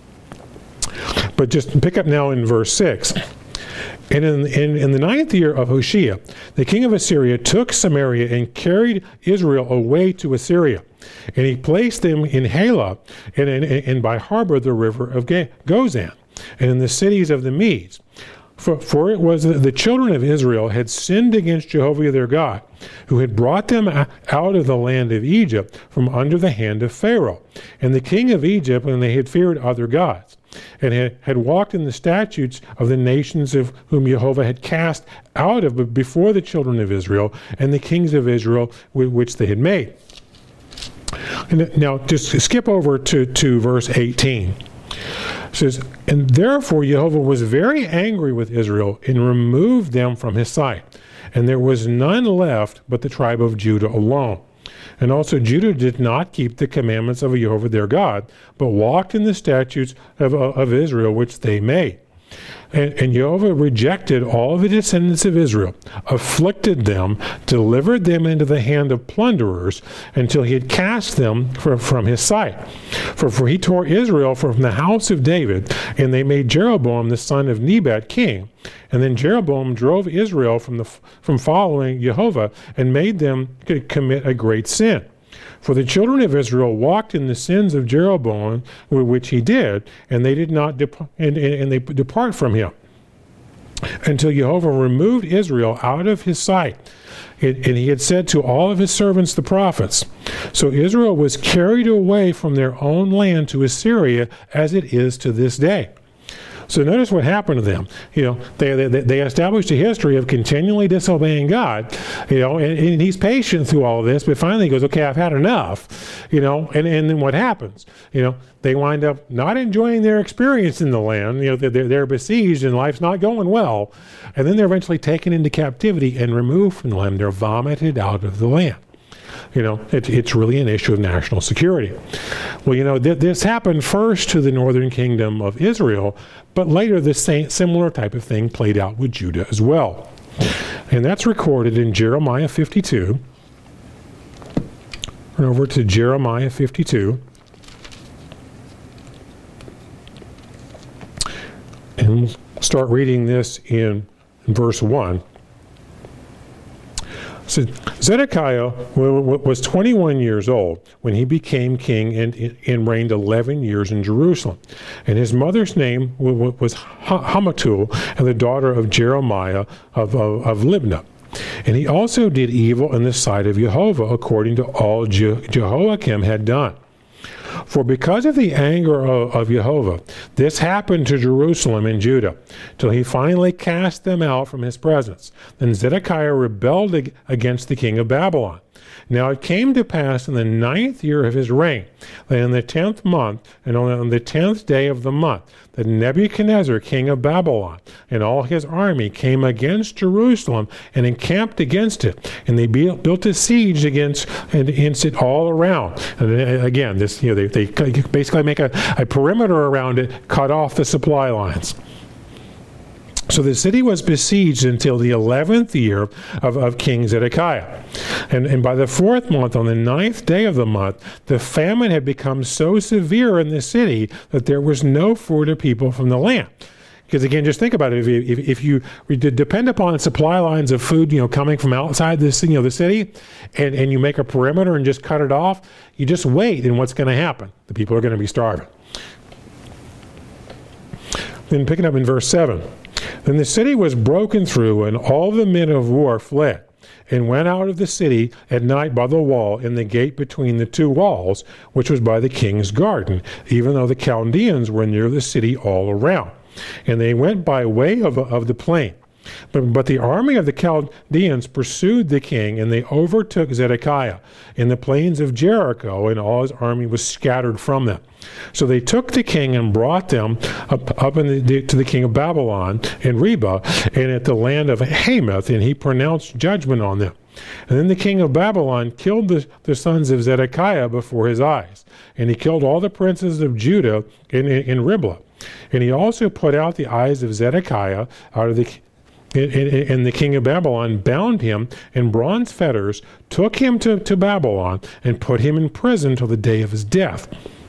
But just pick up now in verse six. And in, in, in the ninth year of Hoshea, the king of Assyria took Samaria and carried Israel away to Assyria. And he placed them in Halah and, and, and by harbor the river of Gozan, and in the cities of the Medes. For, for it was that the children of Israel had sinned against Jehovah their God, who had brought them out of the land of Egypt from under the hand of Pharaoh, and the king of Egypt, when they had feared other gods, and had, had walked in the statutes of the nations of whom Jehovah had cast out of before the children of Israel, and the kings of Israel which they had made. And now, just skip over to, to verse eighteen. It says, and therefore Jehovah was very angry with Israel and removed them from his sight. And there was none left but the tribe of Judah alone. And also Judah did not keep the commandments of Jehovah their God, but walked in the statutes of, of Israel which they made. And, and Jehovah rejected all the descendants of Israel, afflicted them, delivered them into the hand of plunderers, until he had cast them for, from his sight. For, for he tore Israel from the house of David, and they made Jeroboam the son of Nebat king. And then Jeroboam drove Israel from, the, from following Jehovah, and made them commit a great sin. For the children of Israel walked in the sins of Jeroboam, which he did, and they did not dep- and, and, and they depart from him, until Jehovah removed Israel out of his sight. It, and he had said to all of his servants the prophets. So Israel was carried away from their own land to Assyria, as it is to this day. So notice what happened to them. You know, they they, they established a history of continually disobeying God. You know, and, and he's patient through all of this, but finally he goes, okay, I've had enough. You know, and, and then what happens? You know, they wind up not enjoying their experience in the land. You know, they're, they're besieged and life's not going well. And then they're eventually taken into captivity and removed from the land. They're vomited out of the land. You know, it, it's really an issue of national security. Well, you know, th- this happened first to the northern kingdom of Israel, but later the same similar type of thing played out with Judah as well. And that's recorded in Jeremiah fifty-two. Turn over to Jeremiah fifty-two. And we'll start reading this in verse one. So Zedekiah was twenty-one years old when he became king and, and reigned eleven years in Jerusalem. And his mother's name was Hamatul, and the daughter of Jeremiah of, of, of Libnah. And he also did evil in the sight of Jehovah, according to all Je- Jehoiakim had done. For because of the anger of, of Jehovah, this happened to Jerusalem and Judah, till he finally cast them out from his presence. Then Zedekiah rebelled ag- against the king of Babylon. Now it came to pass in the ninth year of his reign, that in the tenth month, and on the tenth day of the month, that Nebuchadnezzar, king of Babylon, and all his army came against Jerusalem and encamped against it, and they built, built a siege against, against it all around. And again, this you know they, they basically make a, a perimeter around it, cut off the supply lines. So the city was besieged until the eleventh year of, of King Zedekiah. And, and by the fourth month, on the ninth day of the month, the famine had become so severe in the city that there was no food or people from the land. Because again, just think about it. If you, if, if you depend upon supply lines of food, you know, coming from outside this, you know, the city, and, and you make a perimeter and just cut it off, you just wait, and what's going to happen? The people are going to be starving. Then picking up in verse seven. Then the city was broken through, and all the men of war fled, and went out of the city at night by the wall in the gate between the two walls, which was by the king's garden, even though the Chaldeans were near the city all around. And they went by way of, of the plain. But, but the army of the Chaldeans pursued the king, and they overtook Zedekiah in the plains of Jericho, and all his army was scattered from them. So they took the king and brought them up, up in the, to the king of Babylon in Reba, and at the land of Hamath, and he pronounced judgment on them. And then the king of Babylon killed the, the sons of Zedekiah before his eyes, and he killed all the princes of Judah in, in, in Riblah. And he also put out the eyes of Zedekiah out of the And the king of Babylon bound him in bronze fetters, took him to, to Babylon, and put him in prison till the day of his death.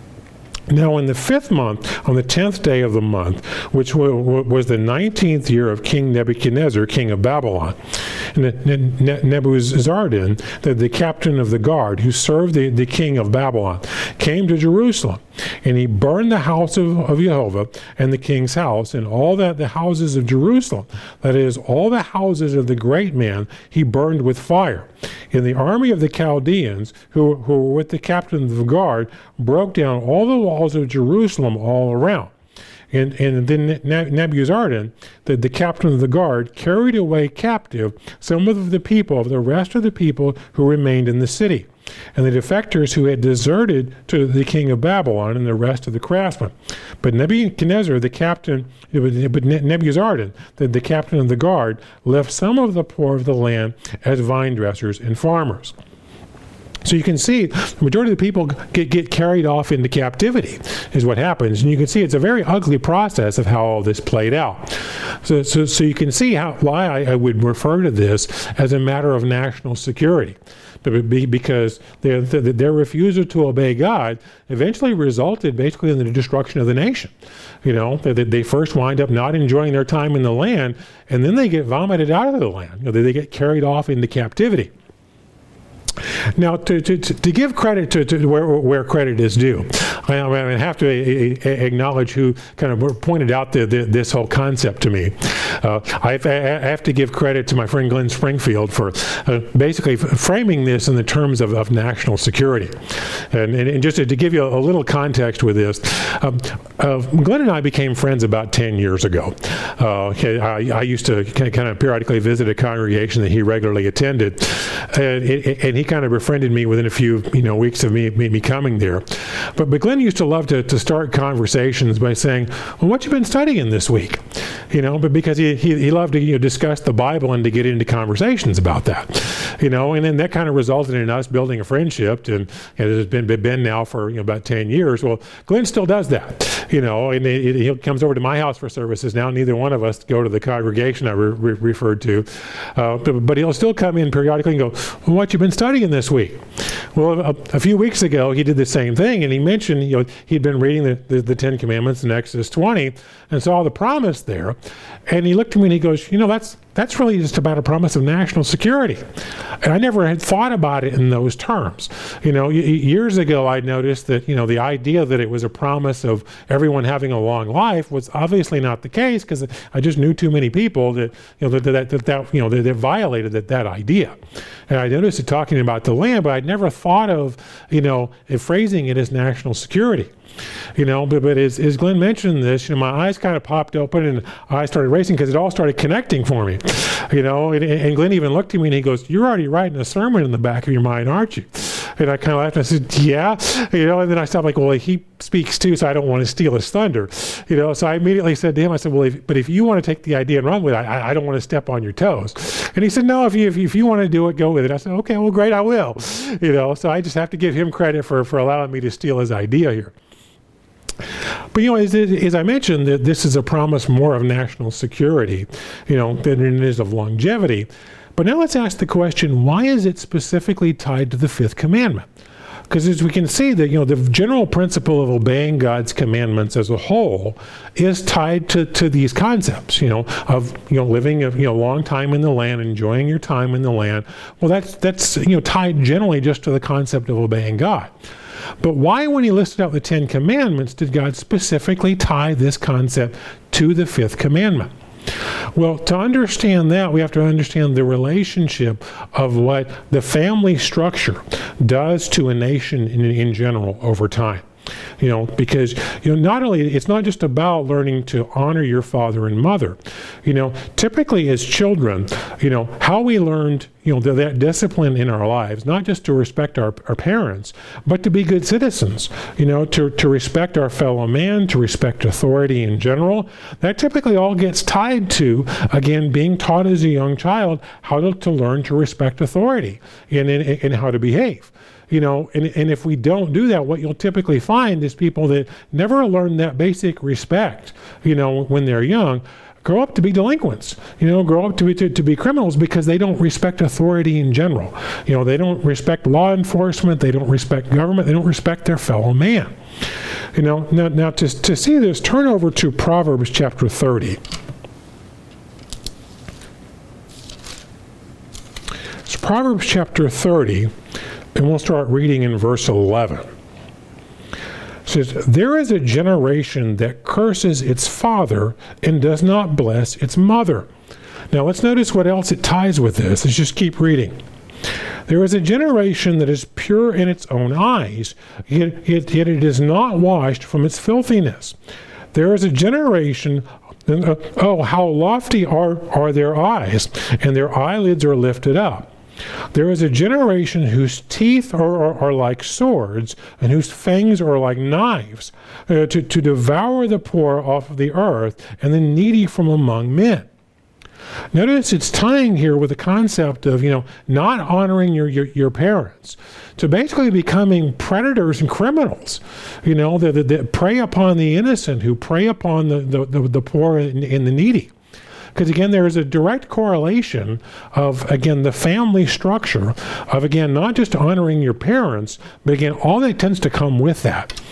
Now in the fifth month, on the tenth day of the month, which was the nineteenth year of King Nebuchadnezzar, king of Babylon, and Nebuzaradan, the, the captain of the guard, who served the, the king of Babylon, came to Jerusalem, and he burned the house of, of Jehovah and the king's house, and all that the houses of Jerusalem, that is, all the houses of the great man, he burned with fire. And the army of the Chaldeans, who, who were with the captain of the guard, broke down all the walls of Jerusalem all around. And, and then Nebuzaradan, the, the captain of the guard, carried away captive some of the people, of the rest of the people who remained in the city, and the defectors who had deserted to the king of Babylon, and the rest of the craftsmen. But Nebuchadnezzar, the captain, but Nebuzaradan, the, the captain of the guard, left some of the poor of the land as vine dressers and farmers. So you can see the majority of the people get, get carried off into captivity is what happens. And you can see it's a very ugly process of how all this played out. So so, so you can see how why I, I would refer to this as a matter of national security. Because their, their refusal to obey God eventually resulted basically in the destruction of the nation. You know, they, they first wind up not enjoying their time in the land, and then they get vomited out of the land. You know, they, they get carried off into captivity. Now, to, to, to give credit to, to where, where credit is due, I, I have to a, a, acknowledge who kind of pointed out the, the, this whole concept to me. Uh, I, have, I have to give credit to my friend Glenn Springfield for uh, basically framing this in the terms of, of national security. And, and, and just to, to give you a, a little context with this, um, uh, Glenn and I became friends about ten years ago. Uh, I, I used to kind of periodically visit a congregation that he regularly attended, and, and he kind of befriended me within a few you know weeks of me, me, me coming there. But, but Glenn used to love to, to start conversations by saying, well, what you been studying this week? You know, but because he, he, he loved to you know, discuss the Bible and to get into conversations about that. You know, and then that kind of resulted in us building a friendship, and, and it's been, been now for you know, about ten years. Well, Glenn still does that, you know, and he, he comes over to my house for services now. Neither one of us go to the congregation I re- re- referred to, uh, but, but he'll still come in periodically and go, well, what you been studying this week? Well, a, a few weeks ago, he did the same thing, and he mentioned, you know, he'd been reading the, the, the Ten Commandments in Exodus twenty and saw the promise there, and he looked at me and he goes, you know, that's that's really just about a promise of national security. And I never had thought about it in those terms. You know, y- years ago, I noticed that, you know, the idea that it was a promise of everyone having a long life was obviously not the case, because I just knew too many people that, you know, that, that, that, that you know, that, that violated that, that idea. And I noticed it talking about the land, but I'd never thought of, you know, phrasing it as national security. You know, but, but as, as Glenn mentioned this, you know, my eyes kind of popped open and I started racing because it all started connecting for me. You know, and, and Glenn even looked at me and he goes, you're already writing a sermon in the back of your mind, aren't you? And I kind of laughed and I said, yeah. You know, and then I stopped like, well, he speaks too, so I don't want to steal his thunder. You know, so I immediately said to him, I said, well, if, but if you want to take the idea and run with it, I, I don't want to step on your toes. And he said, no, if you, if you, if you want to do it, go with it. I said, okay, well, great, I will. You know, so I just have to give him credit for, for allowing me to steal his idea here. But, you know, as, as I mentioned, that this is a promise more of national security, you know, than it is of longevity. But now let's ask the question, why is it specifically tied to the fifth commandment? Because as we can see that, you know, the general principle of obeying God's commandments as a whole is tied to, to these concepts, you know, of, you know, living a, you know, long time in the land, enjoying your time in the land. Well, that's, that's, you know, tied generally just to the concept of obeying God. But why, when he listed out the Ten Commandments, did God specifically tie this concept to the fifth commandment? Well, to understand that, we have to understand the relationship of what the family structure does to a nation in, in general over time. You know, because, you know, not only, it's not just about learning to honor your father and mother. You know, typically as children, you know, how we learned, you know, that, that discipline in our lives, not just to respect our, our parents, but to be good citizens, you know, to, to respect our fellow man, to respect authority in general. That typically all gets tied to, again, being taught as a young child how to, to learn to respect authority and, and, and how to behave. You know, and, and if we don't do that, what you'll typically find is people that never learn that basic respect, you know, when they're young, grow up to be delinquents, you know, grow up to be, to, to be criminals because they don't respect authority in general. You know, they don't respect law enforcement, they don't respect government, they don't respect their fellow man. You know, now, now to, to see this, turn over to Proverbs chapter thirty. It's Proverbs chapter thirty. And we'll start reading in verse eleven. It says, there is a generation that curses its father and does not bless its mother. Now let's notice what else it ties with this. Let's just keep reading. There is a generation that is pure in its own eyes, yet, yet, yet it is not washed from its filthiness. There is a generation, uh, oh, how lofty are, are their eyes, and their eyelids are lifted up. There is a generation whose teeth are, are, are like swords, and whose fangs are like knives, uh, to, to devour the poor off of the earth, and the needy from among men. Notice it's tying here with the concept of, you know, not honoring your, your, your parents, to basically becoming predators and criminals, you know, that, that, that prey upon the innocent, who prey upon the, the, the, the poor and, and the needy. Because, again, there is a direct correlation of, again, the family structure of, again, not just honoring your parents, but, again, all that tends to come with that.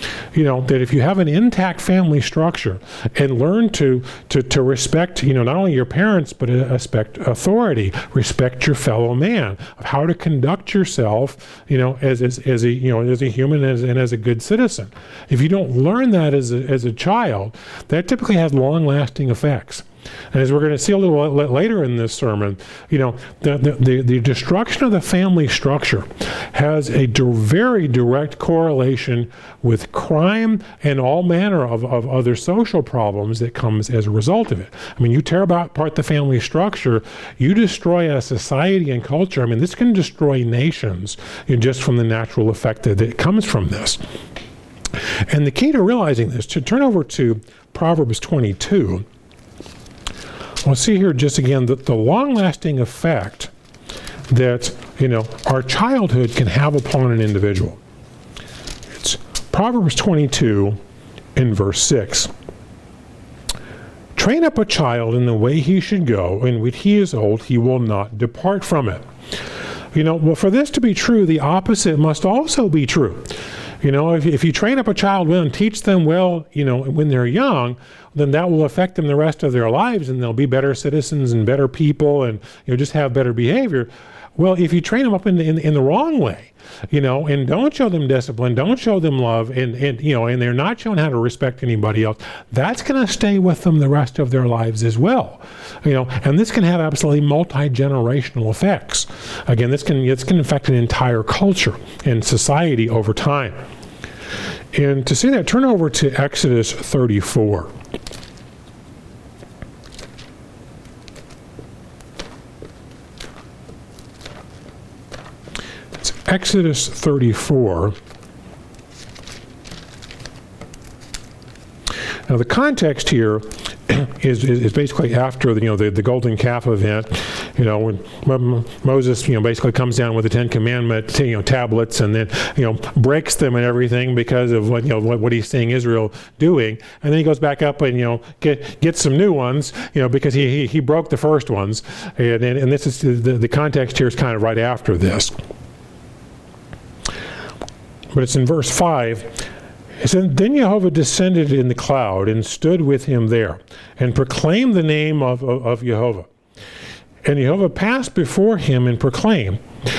You know, that if you have an intact family structure and learn to, to, to respect, you know, not only your parents, but respect authority, respect your fellow man, of how to conduct yourself, you know, as, as, as a, you know, as a human as, and as a good citizen. If you don't learn that as a, as a child, that typically has long-lasting effects. And as we're going to see a little later in this sermon, you know, the, the, the destruction of the family structure has a di- very direct correlation with crime and all manner of, of other social problems that comes as a result of it. I mean, you tear apart the family structure, you destroy a society and culture. I mean, this can destroy nations, you know, just from the natural effect that, that comes from this. And the key to realizing this, to turn over to Proverbs twenty-two, we'll see here just again that the long-lasting effect that, you know, our childhood can have upon an individual. It's Proverbs twenty-two in verse six. Train up a child in the way he should go, and when he is old, he will not depart from it. You know, well, for this to be true, the opposite must also be true. You know, if, if you train up a child well and teach them well, you know, when they're young, then that will affect them the rest of their lives, and they'll be better citizens and better people, and, you know, just have better behavior. Well, if you train them up in the, in, in the wrong way, you know, and don't show them discipline, don't show them love, and, and you know, and they're not shown how to respect anybody else, that's going to stay with them the rest of their lives as well. You know, and this can have absolutely multi-generational effects. Again, this can this can affect an entire culture and society over time. And to see that, turn over to Exodus thirty-four. It's Exodus thirty-four. Now, the context here is, is, is basically after the, you know, the, the golden calf event. You know, when M- Moses, you know, basically comes down with the Ten Commandment, you know, tablets, and then, you know, breaks them and everything because of what, you know, what, what he's seeing Israel doing, and then he goes back up and, you know, get gets some new ones, you know, because he he, he broke the first ones, and, and and this is the the context here is kind of right after this, but it's in verse five. It said, then Jehovah descended in the cloud and stood with him there, and proclaimed the name of, of, of Jehovah. And Jehovah passed before him and proclaimed,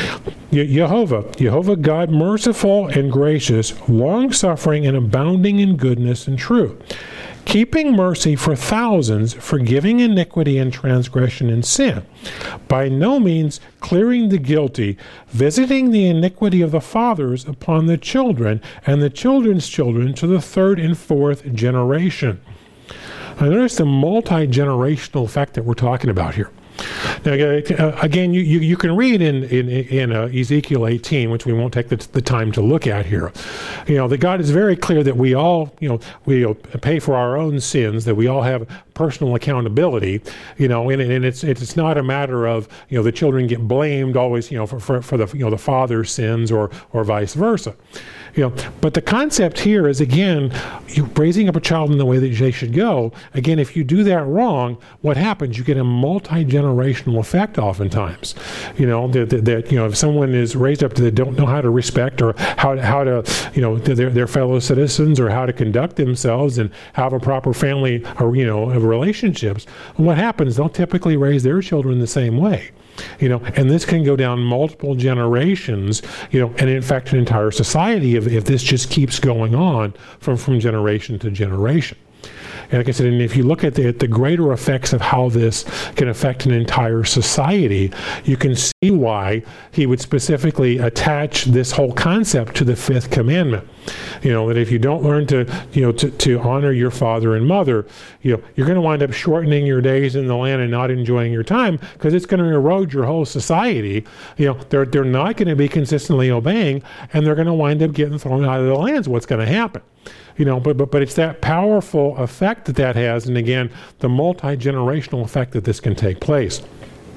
Jehovah, Jehovah God, merciful and gracious, long-suffering and abounding in goodness and truth, keeping mercy for thousands, forgiving iniquity and transgression and sin, by no means clearing the guilty, visiting the iniquity of the fathers upon the children and the children's children to the third and fourth generation. Now notice the multi-generational effect that we're talking about here. Now, again, you, you, you can read in in, in uh, Ezekiel eighteen, which we won't take the, the time to look at here. You know, that God is very clear that we all, you know, we pay for our own sins, that we all have personal accountability. You know, and, and it's it's not a matter of, you know, the children get blamed always, you know, for, for, for the you know the father's sins or or vice versa. You know, but the concept here is, again, you raising up a child in the way that they should go. Again, if you do that wrong, what happens? You get a multi-generational effect oftentimes. You know, that, that, that you know, if someone is raised up to they don't know how to respect or how, how to, you know, their, their fellow citizens, or how to conduct themselves and have a proper family or, you know, relationships, what happens? They'll typically raise their children the same way. You know, and this can go down multiple generations, you know, and in fact an entire society if, if this just keeps going on from, from generation to generation. And like I said, and if you look at the, at the greater effects of how this can affect an entire society, you can see why he would specifically attach this whole concept to the fifth commandment. You know, that if you don't learn to, you know, to, to honor your father and mother, you know, you're going to wind up shortening your days in the land and not enjoying your time, because it's going to erode your whole society. You know, they're they're not going to be consistently obeying, and they're going to wind up getting thrown out of the land. What's going to happen? You know, but, but but it's that powerful effect that that has, and again, the multi-generational effect that this can take place.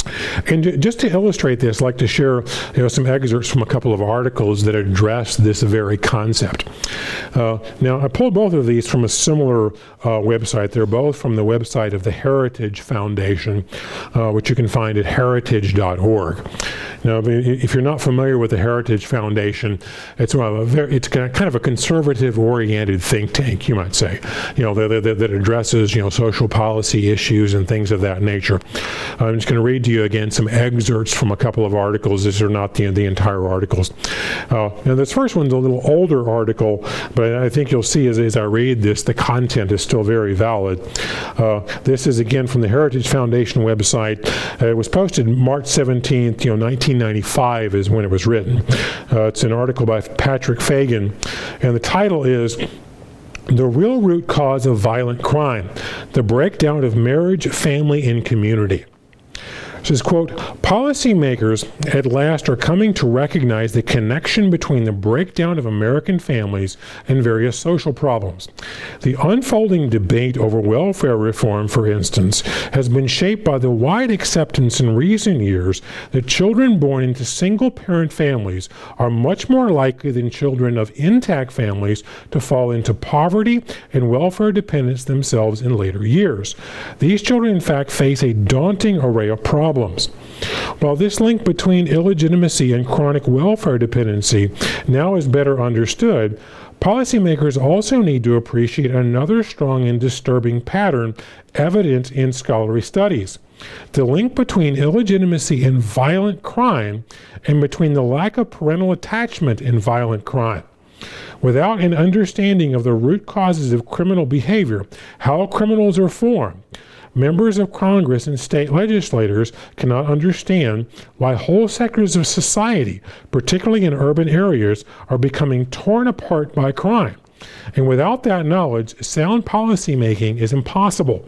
And ju- just to illustrate this, I'd like to share you know, some excerpts from a couple of articles that address this very concept. Uh, now, I pulled both of these from a similar uh, website. They're both from the website of the Heritage Foundation, uh, which you can find at heritage dot org. Now, if you're not familiar with the Heritage Foundation, it's a very, it's kind of a conservative-oriented think tank, you might say, you know, that, that, that addresses you know social policy issues and things of that nature. I'm just going to read to you again some excerpts from a couple of articles. These are not the the entire articles. Uh, now, this first one's a little older article, but I think you'll see as, as I read this, the content is still very valid. Uh, this is again from the Heritage Foundation website. Uh, it was posted March seventeenth, you know, nineteen ninety-five is when it was written. Uh, it's an article by Patrick Fagan, and the title is "The Real Root Cause of Violent Crime: The Breakdown of Marriage, Family, and Community." It says, quote, "Policymakers at last are coming to recognize the connection between the breakdown of American families and various social problems. The unfolding debate over welfare reform, for instance, has been shaped by the wide acceptance in recent years that children born into single-parent families are much more likely than children of intact families to fall into poverty and welfare dependence themselves in later years. These children, in fact, face a daunting array of problems. While this link between illegitimacy and chronic welfare dependency now is better understood, policymakers also need to appreciate another strong and disturbing pattern evident in scholarly studies: the link between illegitimacy and violent crime, and between the lack of parental attachment and violent crime. Without an understanding of the root causes of criminal behavior, how criminals are formed, members of Congress and state legislators cannot understand why whole sectors of society, particularly in urban areas, are becoming torn apart by crime. And without that knowledge, sound policymaking is impossible.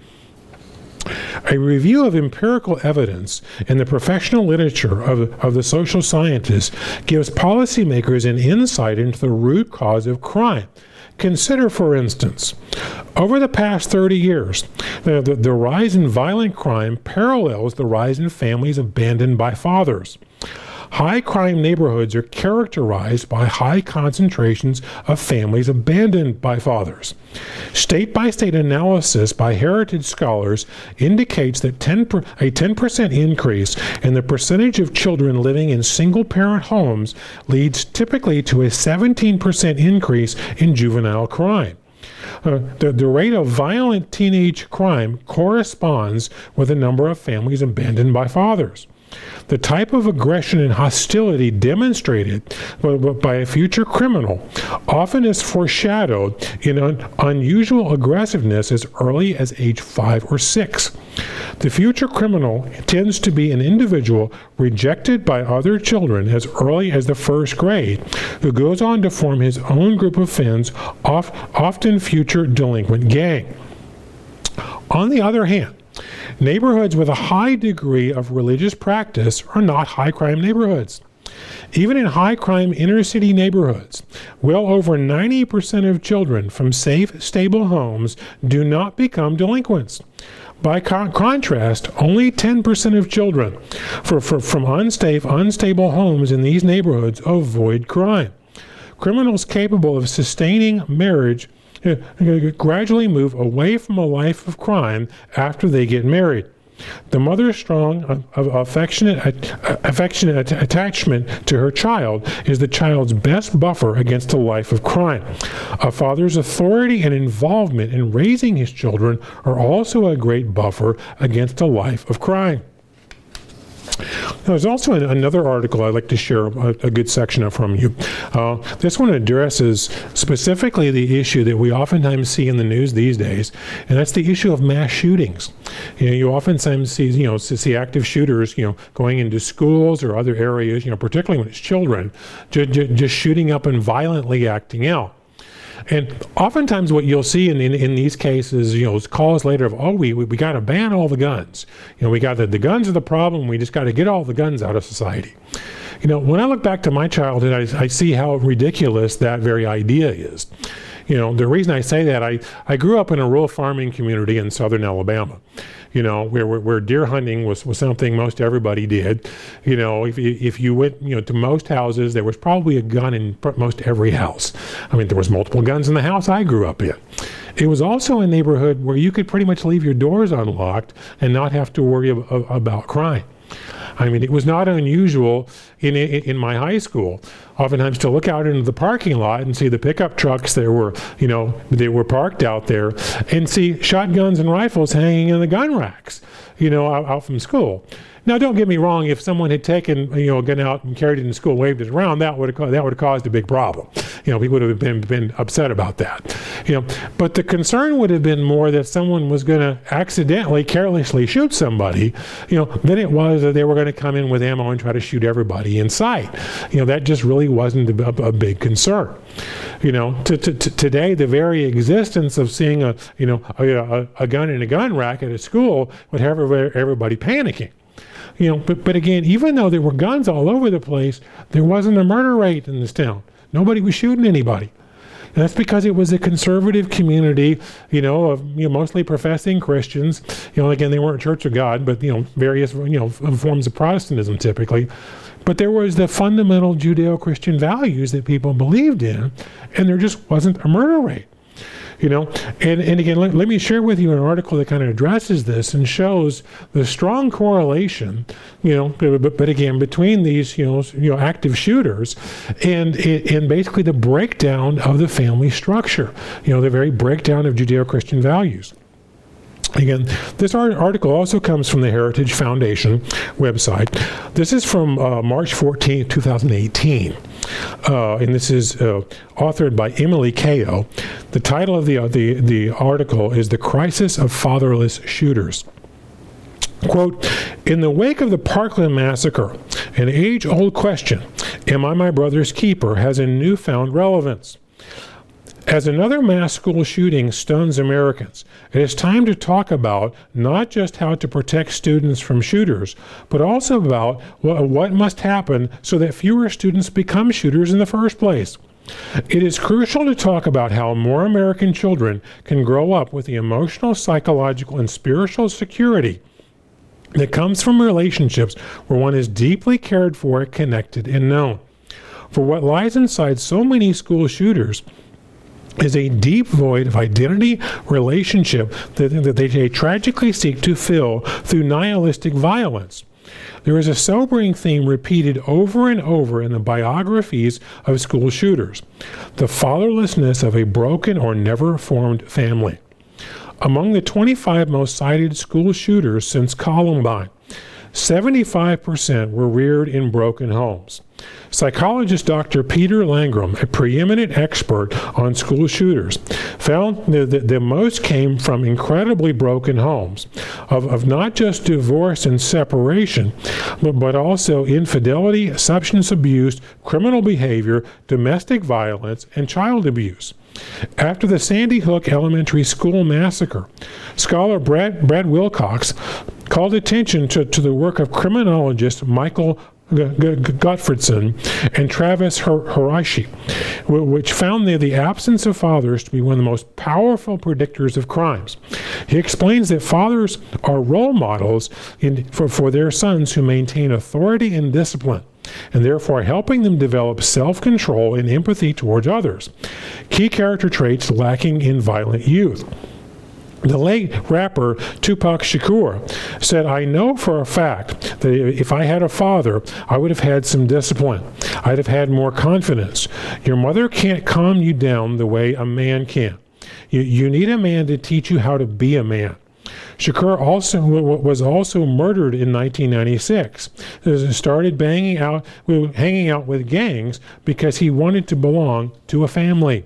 A review of empirical evidence in the professional literature of, of the social scientists gives policymakers an insight into the root cause of crime. Consider, for instance, over the past thirty years, the, the, the rise in violent crime parallels the rise in families abandoned by fathers. High crime neighborhoods are characterized by high concentrations of families abandoned by fathers. State-by-state analysis by heritage scholars indicates that ten per, a ten percent increase in the percentage of children living in single-parent homes leads typically to a seventeen percent increase in juvenile crime. Uh, the, the rate of violent teenage crime corresponds with the number of families abandoned by fathers. The type of aggression and hostility demonstrated by a future criminal often is foreshadowed in un- unusual aggressiveness as early as age five or six. The future criminal tends to be an individual rejected by other children as early as the first grade, who goes on to form his own group of friends, oft- often future delinquent gang. On the other hand, neighborhoods with a high degree of religious practice are not high-crime neighborhoods. Even in high-crime inner-city neighborhoods, well over ninety percent of children from safe, stable homes do not become delinquents. By con- contrast, only ten percent of children for, for, from unsafe, unstable homes in these neighborhoods avoid crime. Criminals capable of sustaining marriage gradually move away from a life of crime after they get married. The mother's strong, uh, affectionate, uh, affectionate attachment to her child is the child's best buffer against a life of crime. A father's authority and involvement in raising his children are also a great buffer against a life of crime. There's also an, another article I'd like to share a, a good section of from you. Uh, this one addresses specifically the issue that we oftentimes see in the news these days, and that's the issue of mass shootings. You know, you oftentimes see, you know, see active shooters, you know, going into schools or other areas, you know, particularly when it's children, just, just shooting up and violently acting out. And oftentimes what you'll see in, in, in these cases, you know, is calls later of, oh, we we, we got to ban all the guns. You know, we got the, the guns are the problem. We just got to get all the guns out of society. You know, when I look back to my childhood, I, I see how ridiculous that very idea is. You know, the reason I say that, I, I grew up in a rural farming community in southern Alabama, you know, where, where, where deer hunting was, was something most everybody did. You know, if, if you went, you know, to most houses, there was probably a gun in most every house. I mean, there was multiple guns in the house I grew up in. It was also a neighborhood where you could pretty much leave your doors unlocked and not have to worry ab- about crime. I mean, it was not unusual in, in in my high school, oftentimes to look out into the parking lot and see the pickup trucks that were, you know, they were parked out there, and see shotguns and rifles hanging in the gun racks, you know, out, out from school. Now, don't get me wrong. If someone had taken, you know, a gun out and carried it in school, waved it around, that would have that would have caused a big problem. You know, people would have been been upset about that. You know, but the concern would have been more that someone was going to accidentally, carelessly shoot somebody, you know, than it was that they were going to come in with ammo and try to shoot everybody in sight. You know, that just really wasn't a, a big concern. You know, to, to, to today, the very existence of seeing a, you know, a, a, a gun in a gun rack at a school would have everybody panicking. You know, but, but again, even though there were guns all over the place, there wasn't a murder rate in this town. Nobody was shooting anybody. And that's because it was a conservative community, you know, of you know, mostly professing Christians. You know, again, they weren't Church of God, but, you know, various, you know, forms of Protestantism typically. But there was the fundamental Judeo-Christian values that people believed in, and there just wasn't a murder rate. You know, and, and again, let, let me share with you an article that kind of addresses this and shows the strong correlation, you know, but, but again, between these, you know, you know, active shooters and, and basically the breakdown of the family structure, you know, the very breakdown of Judeo-Christian values. Again, this article also comes from the Heritage Foundation website. This is from uh, March fourteenth, twenty eighteen. Uh, and this is uh, authored by Emily Kao. The title of the, uh, the, the article is The Crisis of Fatherless Shooters. Quote, in the wake of the Parkland massacre, an age-old question, am I my brother's keeper, has a newfound relevance. As another mass school shooting stuns Americans, it is time to talk about not just how to protect students from shooters, but also about what must happen so that fewer students become shooters in the first place. It is crucial to talk about how more American children can grow up with the emotional, psychological, and spiritual security that comes from relationships where one is deeply cared for, connected, and known. For what lies inside so many school shooters is a deep void of identity, relationship that, that they tragically seek to fill through nihilistic violence. There is a sobering theme repeated over and over in the biographies of school shooters: the fatherlessness of a broken or never formed family. Among the twenty-five most cited school shooters since Columbine, seventy-five percent were reared in broken homes. Psychologist Doctor Peter Langram, a preeminent expert on school shooters, found that the, the most came from incredibly broken homes, of, of not just divorce and separation, but, but also infidelity, substance abuse, criminal behavior, domestic violence, and child abuse. After the Sandy Hook Elementary School massacre, scholar Brad, Brad Wilcox called attention to, to the work of criminologist Michael Gottfredson and Travis Harashi, which found the, the absence of fathers to be one of the most powerful predictors of crimes. He explains that fathers are role models in, for, for their sons who maintain authority and discipline, and therefore helping them develop self-control and empathy towards others, key character traits lacking in violent youth. The late rapper Tupac Shakur said, I know for a fact that if I had a father, I would have had some discipline. I'd have had more confidence. Your mother can't calm you down the way a man can. You, you need a man to teach you how to be a man. Shakur also was also murdered in nineteen ninety-six. He started banging out, hanging out with gangs because he wanted to belong to a family.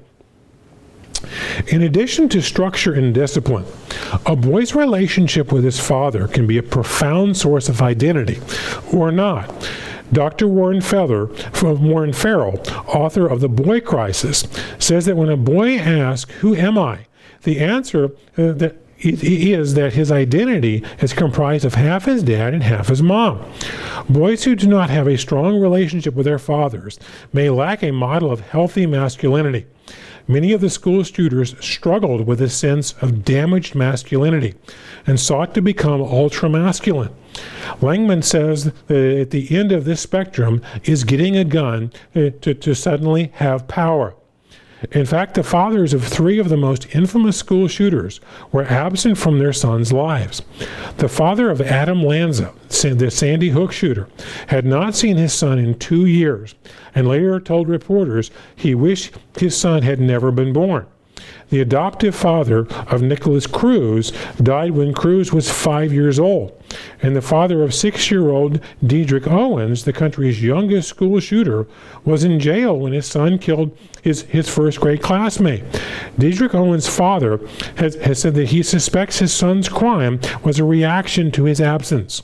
In addition to structure and discipline, a boy's relationship with his father can be a profound source of identity, or not. Doctor Warren Feather, from Warren Farrell, author of The Boy Crisis, says that when a boy asks, who am I? The answer uh, that is that his identity is comprised of half his dad and half his mom. Boys who do not have a strong relationship with their fathers may lack a model of healthy masculinity. many of the school shooters struggled with a sense of damaged masculinity and sought to become ultra-masculine. Langman says that at the end of this spectrum is getting a gun to, to suddenly have power. In fact, the fathers of three of the most infamous school shooters were absent from their sons' lives. The father of Adam Lanza, the Sandy Hook shooter, had not seen his son in two years and later told reporters he wished his son had never been born. The adoptive father of Nicholas Cruz died when Cruz was five years old, and the father of six-year-old Dedrick Owens, the country's youngest school shooter, was in jail when his son killed his, his first-grade classmate. Dedrick Owens' father has, has said that he suspects his son's crime was a reaction to his absence.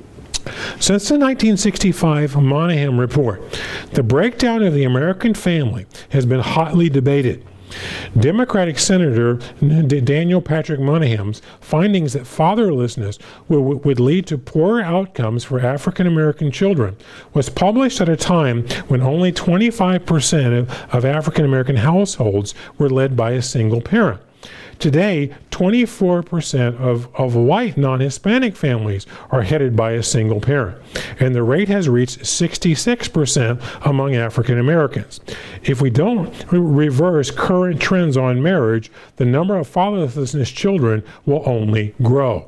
Since the nineteen sixty-five Monahan Report, the breakdown of the American family has been hotly debated. Democratic Senator Daniel Patrick Monahan's findings that fatherlessness would, would lead to poorer outcomes for African American children was published at a time when only twenty-five percent of, of African American households were led by a single parent. Today, twenty-four percent of, of white non-Hispanic families are headed by a single parent, and the rate has reached sixty-six percent among African Americans. If we don't reverse current trends on marriage, the number of fatherlessness children will only grow.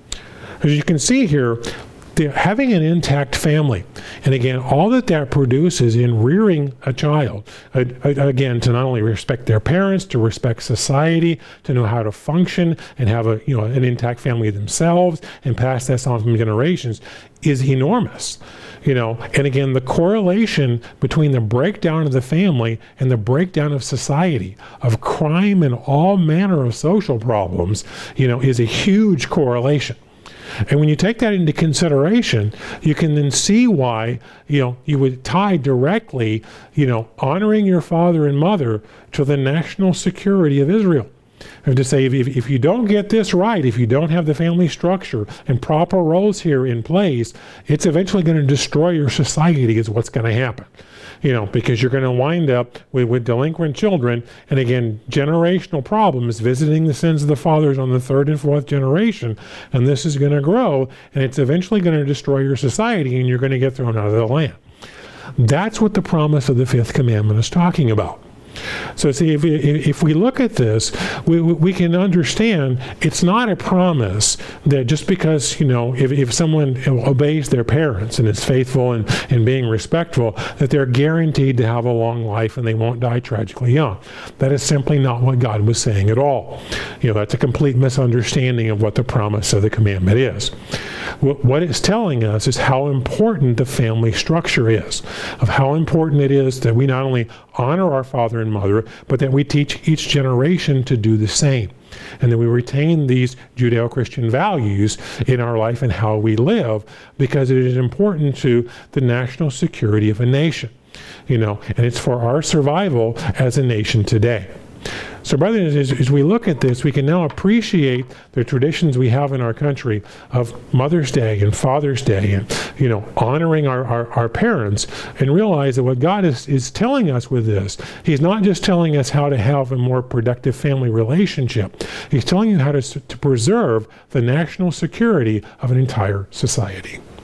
As you can see here, having an intact family, and again, all that that produces in rearing a child, uh, again, to not only respect their parents, to respect society, to know how to function and have a you know an intact family themselves and pass this on from generations, is enormous. You know, and again, the correlation between the breakdown of the family and the breakdown of society, of crime and all manner of social problems, you know, is a huge correlation. And when you take that into consideration, you can then see why, you know, you would tie directly, you know, honoring your father and mother to the national security of Israel. And to say, if, if you don't get this right, if you don't have the family structure and proper roles here in place, it's eventually going to destroy your society is what's going to happen. You know, because you're going to wind up with, with delinquent children, and again, generational problems, visiting the sins of the fathers on the third and fourth generation, and this is going to grow, and it's eventually going to destroy your society, and you're going to get thrown out of the land. That's what the promise of the fifth commandment is talking about. So see, if we, if we look at this, we, we can understand it's not a promise that just because, you know, if, if someone obeys their parents and is faithful and, and being respectful, that they're guaranteed to have a long life and they won't die tragically young. That is simply not what God was saying at all. You know, that's a complete misunderstanding of what the promise of the commandment is. What, what it's telling us is how important the family structure is, of how important it is that we not only honor our father and mother, but that we teach each generation to do the same. And that we retain these Judeo-Christian values in our life and how we live, because it is important to the national security of a nation. You know, and it's for our survival as a nation today. So, brothers, as, as we look at this, we can now appreciate the traditions we have in our country of Mother's Day and Father's Day and, you know, honoring our, our, our parents, and realize that what God is, is telling us with this, He's not just telling us how to have a more productive family relationship. He's telling you how to, to preserve the national security of an entire society.